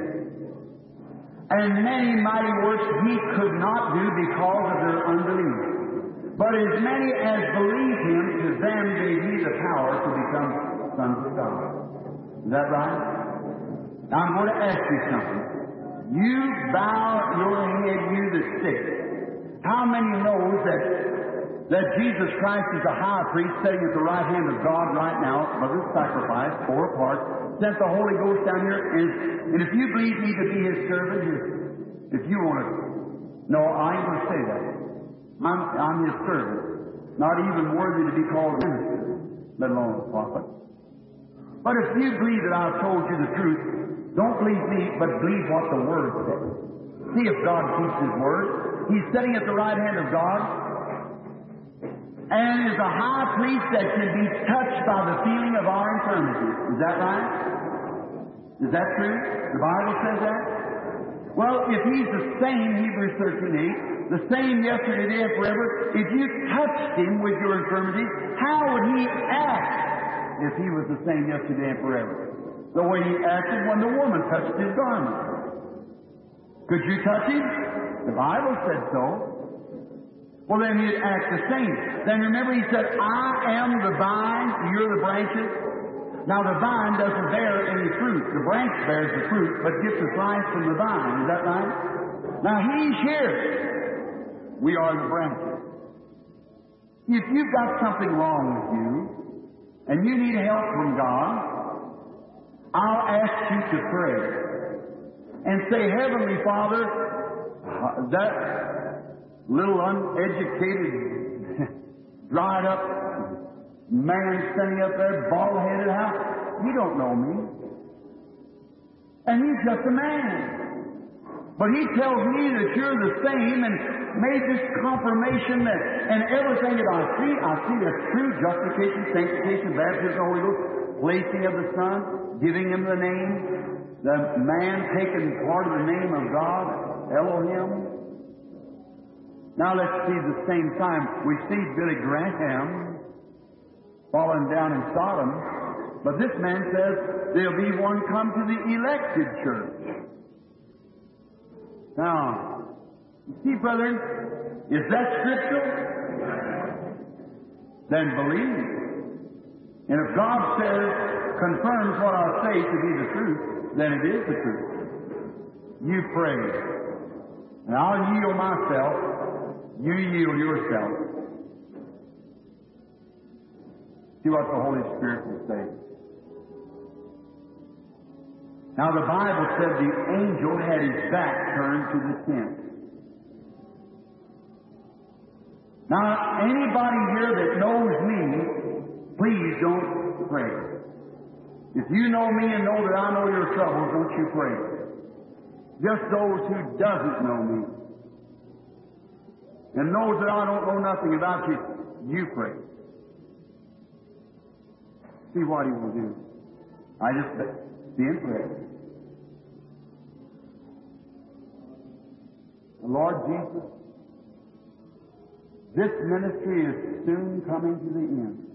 And many mighty works He could not do because of their unbelief. But as many as believe Him, to them gave He the power to become sons of God. Is that right? Now I'm going to ask you something. You bow your head, you that's sick. How many knows that that Jesus Christ is the high priest sitting at the right hand of God right now, by this sacrifice, four parts, sent the Holy Ghost down here, and, and if you believe me to be His servant, if you want to, no, I ain't going to say that. I'm, I'm His servant, not even worthy to be called minister, let alone a prophet. But if you believe that I've told you the truth, don't believe me, but believe what the Word says. See if God keeps His Word. He's sitting at the right hand of God, and is a high priest that can be touched by the feeling of our infirmities. Is that right? Is that true? The Bible says that? Well, if He's the same, Hebrews thirteen eight, the same yesterday, today, and forever, if you touched Him with your infirmities, how would He act if He was the same yesterday and forever? The way He acted when the woman touched His garment. Could you touch Him? The Bible said so. Well, then He'd act the same. Then remember He said, I am the vine, you're the branches. Now the vine doesn't bear any fruit. The branch bears the fruit, but gets its life from the vine. Is that right? Now He's here. We are the branches. If you've got something wrong with you, and you need help from God, I'll ask you to pray. And say, Heavenly Father, that little uneducated, dried up man standing up there, bald-headed, how? He don't know me. And he's just a man. But he tells me that you're the same and made this confirmation that, and everything that I see, I see that's true: justification, sanctification, baptism of the Holy Ghost, placing of the Son, giving Him the name, the man taking part of the name of God, Elohim. Now let's see the same time. We see Billy Graham falling down in Sodom, but this man says there'll be one come to the elected church. Now, you see, brethren, Is that scriptural? Then believe. And if God says, confirms what I say to be the truth, then it is the truth. You pray. And I'll yield myself. You yield yourself. See what the Holy Spirit will say. Now the Bible said the angel had his back turned to the tent. Now anybody here that knows me, please don't pray. If you know me and know that I know your troubles, don't you pray. Just those who doesn't know me and knows that I don't know nothing about you, you pray. See what he will do. I just be in prayer. Lord Jesus, this ministry is soon coming to the end.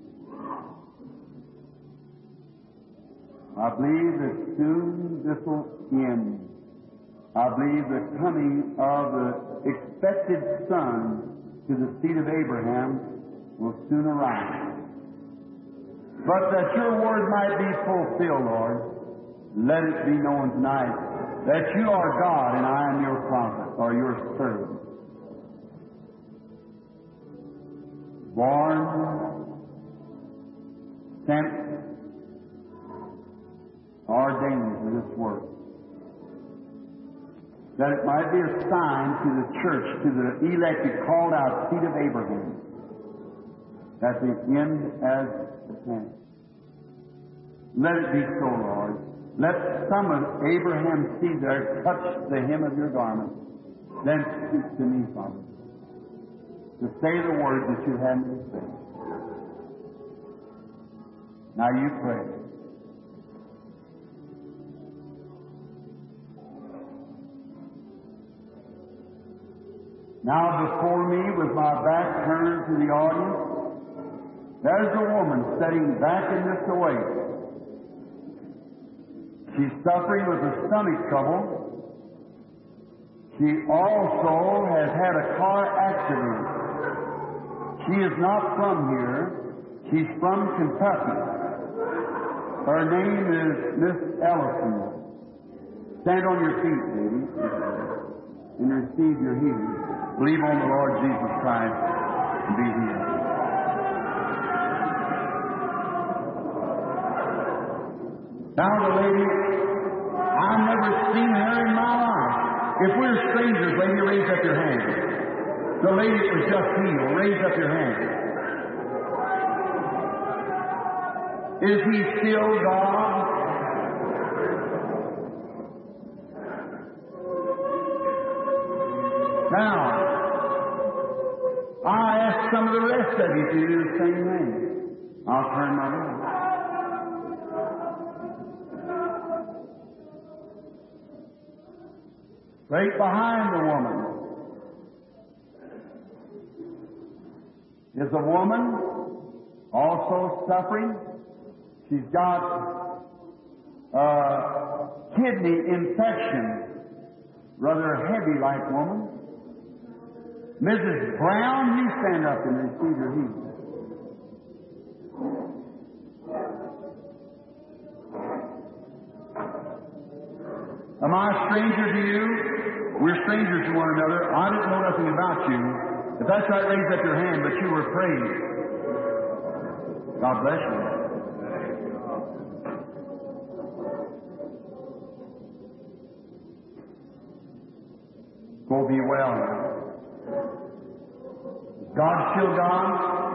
I believe that soon this will end. I believe the coming of the expected Son to the seed of Abraham will soon arrive. But that your word might be fulfilled, Lord, let it be known tonight that you are God and I am your prophet or your servant. Born, sent, ordained for this work. That it might be a sign to the church, to the elected, called out seed of Abraham, that the end has come. Let it be so, Lord. Let some of Abraham's seed there touch the hem of your garment. Then speak to me, Father, to say the words that you had me to say. Now you pray. Now before me, with my back turned to the audience, there's a woman sitting back in this away. She's suffering with a stomach trouble. She also has had a car accident. She is not from here. She's from Kentucky. Her name is Miss Ellison. Stand on your feet, baby, and receive your healing. Believe on the Lord Jesus Christ and be healed. Now the lady, I've never seen her in my life. If we're strangers, lady, raise up your hand. The lady that was just healed, raise up your hand. Is he still God? Now, I ask some of the rest of you to do the same thing. I'll turn my back. Right behind the woman is a woman also suffering. She's got a kidney infection, rather heavy like woman. Missus Brown, you stand up and receive your healing. Am I a stranger to you? We're strangers to one another. I didn't know nothing about you. If that's right, raise up your hand, but you were praying. God bless you. Go be well. God still God?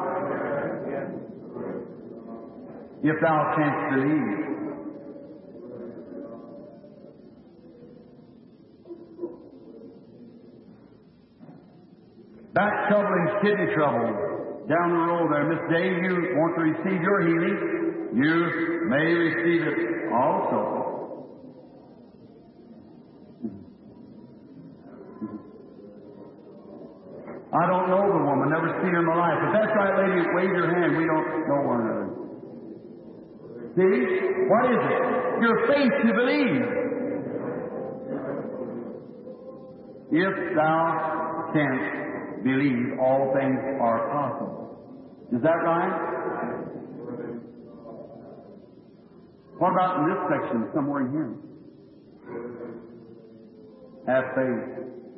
If thou canst believe. Back trouble and kidney trouble. Down the road there. Miss Day, you want to receive your healing? You may receive it also. I don't know the woman, never seen her in my life. But that's right, lady, wave your hand. We don't know one another. See? What is it? Your faith to believe. If thou canst believe all things are possible. Is that right? What about in this section, somewhere in here? Have faith.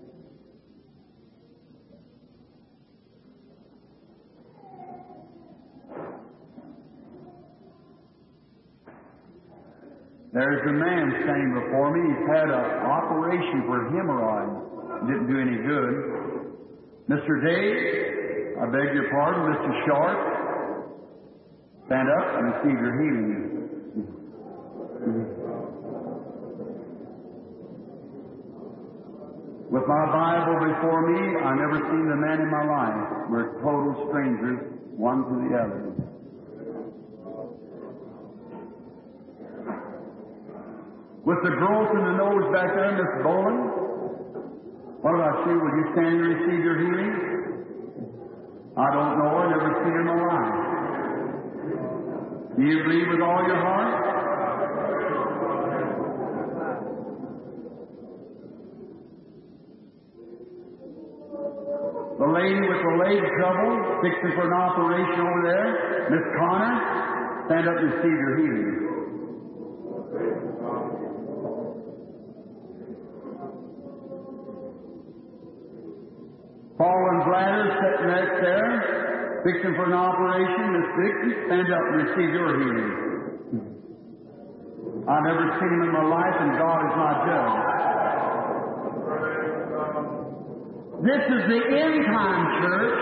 There's a man standing before me. He's had an operation for hemorrhoids. Didn't do any good. Mister Dave, I beg your pardon, Mister Sharp, stand up and receive your healing. With my Bible before me, I've never seen the man in my life. We're total strangers, one to the other. With the growth in the nose back there, Miss Boland, what about you? Will you stand and receive your healing? I don't know. I've never seen her in my life. Do you believe with all your heart? The lady with the leg trouble, fixing for an operation over there, Miss Connor, stand up and receive your healing. Fallen bladder sitting right there, fixing for an operation, Miss Dixon, stand up and receive your healing. I've never seen him in my life, and God is my judge. This is the end time church.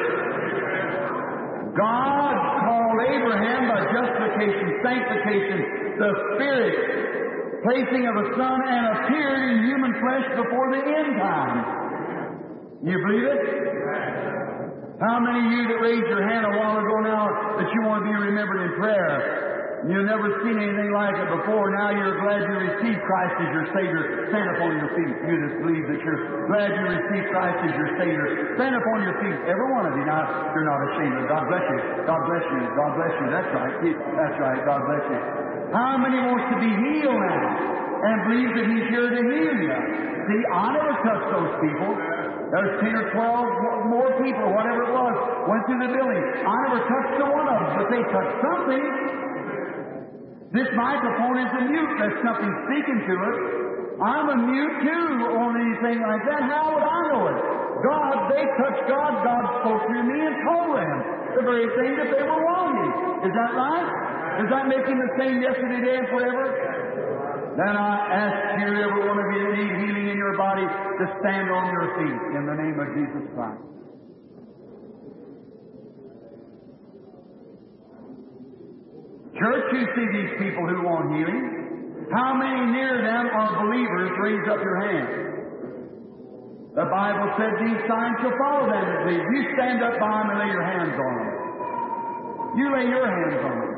God called Abraham by justification, sanctification, the Spirit, placing of a Son, and appeared in human flesh before the end time. You believe it? How many of you that raised your hand a while ago now that you want to be remembered in prayer? You've never seen anything like it before. Now you're glad you received Christ as your Savior. Stand up on your feet. You just believe that you're glad you received Christ as your Savior. Stand up on your feet. Every one of you. Now, you're not ashamed of it. God bless you. God bless you. God bless you. That's right. That's right. God bless you. How many wants to be healed now and believe that He's here to heal you? See, I never touched those people. There's ten or twelve more people, whatever it was, went through the building. I never touched the one of them, but they touched something. This microphone is a mute. There's something speaking to it. I'm a mute too on anything like that. How would I know it? God, they touched God. God spoke through me and told them the very thing that they were wanting. Is that right? Is that making the same yesterday, today, and forever? Then I ask you, every one of you that need healing in your body, to stand on your feet in the name of Jesus Christ. Church, you see these people who want healing. How many near them are believers? Raise up your hand. The Bible said these signs shall follow them that believe. You stand up by them and lay your hands on them. You lay your hands on them.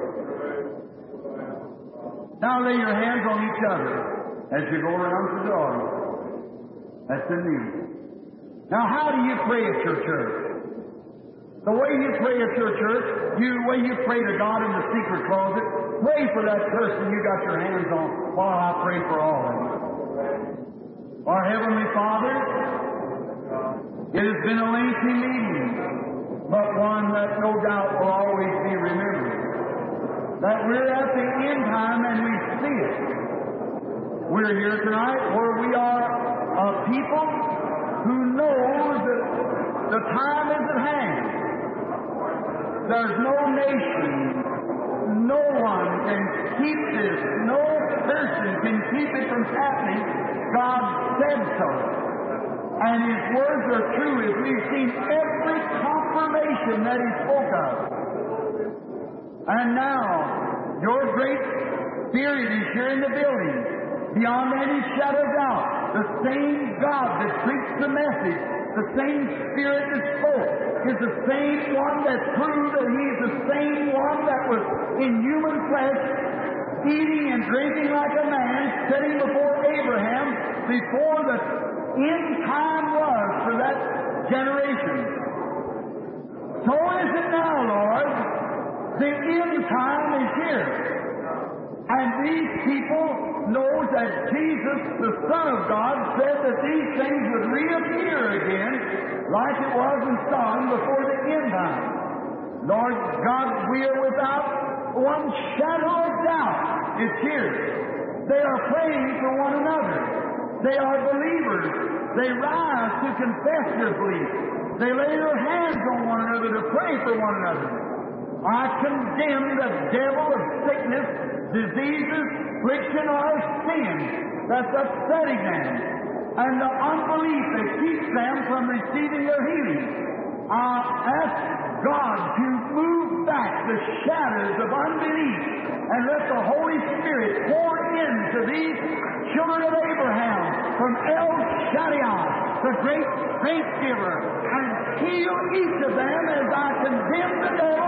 Now lay your hands on each other as you go around to the audience. That's the news. Now how do you pray at your church? The way you pray at your church, you, the way you pray to God in the secret closet, pray for that person you got your hands on while I pray for all of you. Our Heavenly Father, it has been a lengthy meeting, but one that no doubt will always be remembered. That we're at the end time and we see it. We're here tonight where we are a people who knows that the time is at hand. There's no nation, no one can keep this, no person can keep it from happening. God said so. And His words are true as we've seen every confirmation that He spoke of. And now, your great Spirit is here in the building, beyond any shadow of doubt. The same God that preached the message, the same Spirit that spoke, is the same one that proved that He's the same one that was in human flesh, eating and drinking like a man, sitting before Abraham, before the end time was for that generation. So is it now, Lord. The end time is here. And these people know that Jesus, the Son of God, said that these things would reappear again like it was in Sodom before the end time. Lord God, we are without one shadow of doubt. It's here. They are praying for one another. They are believers. They rise to confess their belief. They lay their hands on one another to pray for one another. I condemn the devil of sickness, diseases, affliction, or sin that's upsetting them, and the unbelief that keeps them from receiving their healing. I ask God to move back the shadows of unbelief and let the Holy Spirit pour into these children of Abraham from El Shaddai, the great strength giver, and heal each of them as I condemn the devil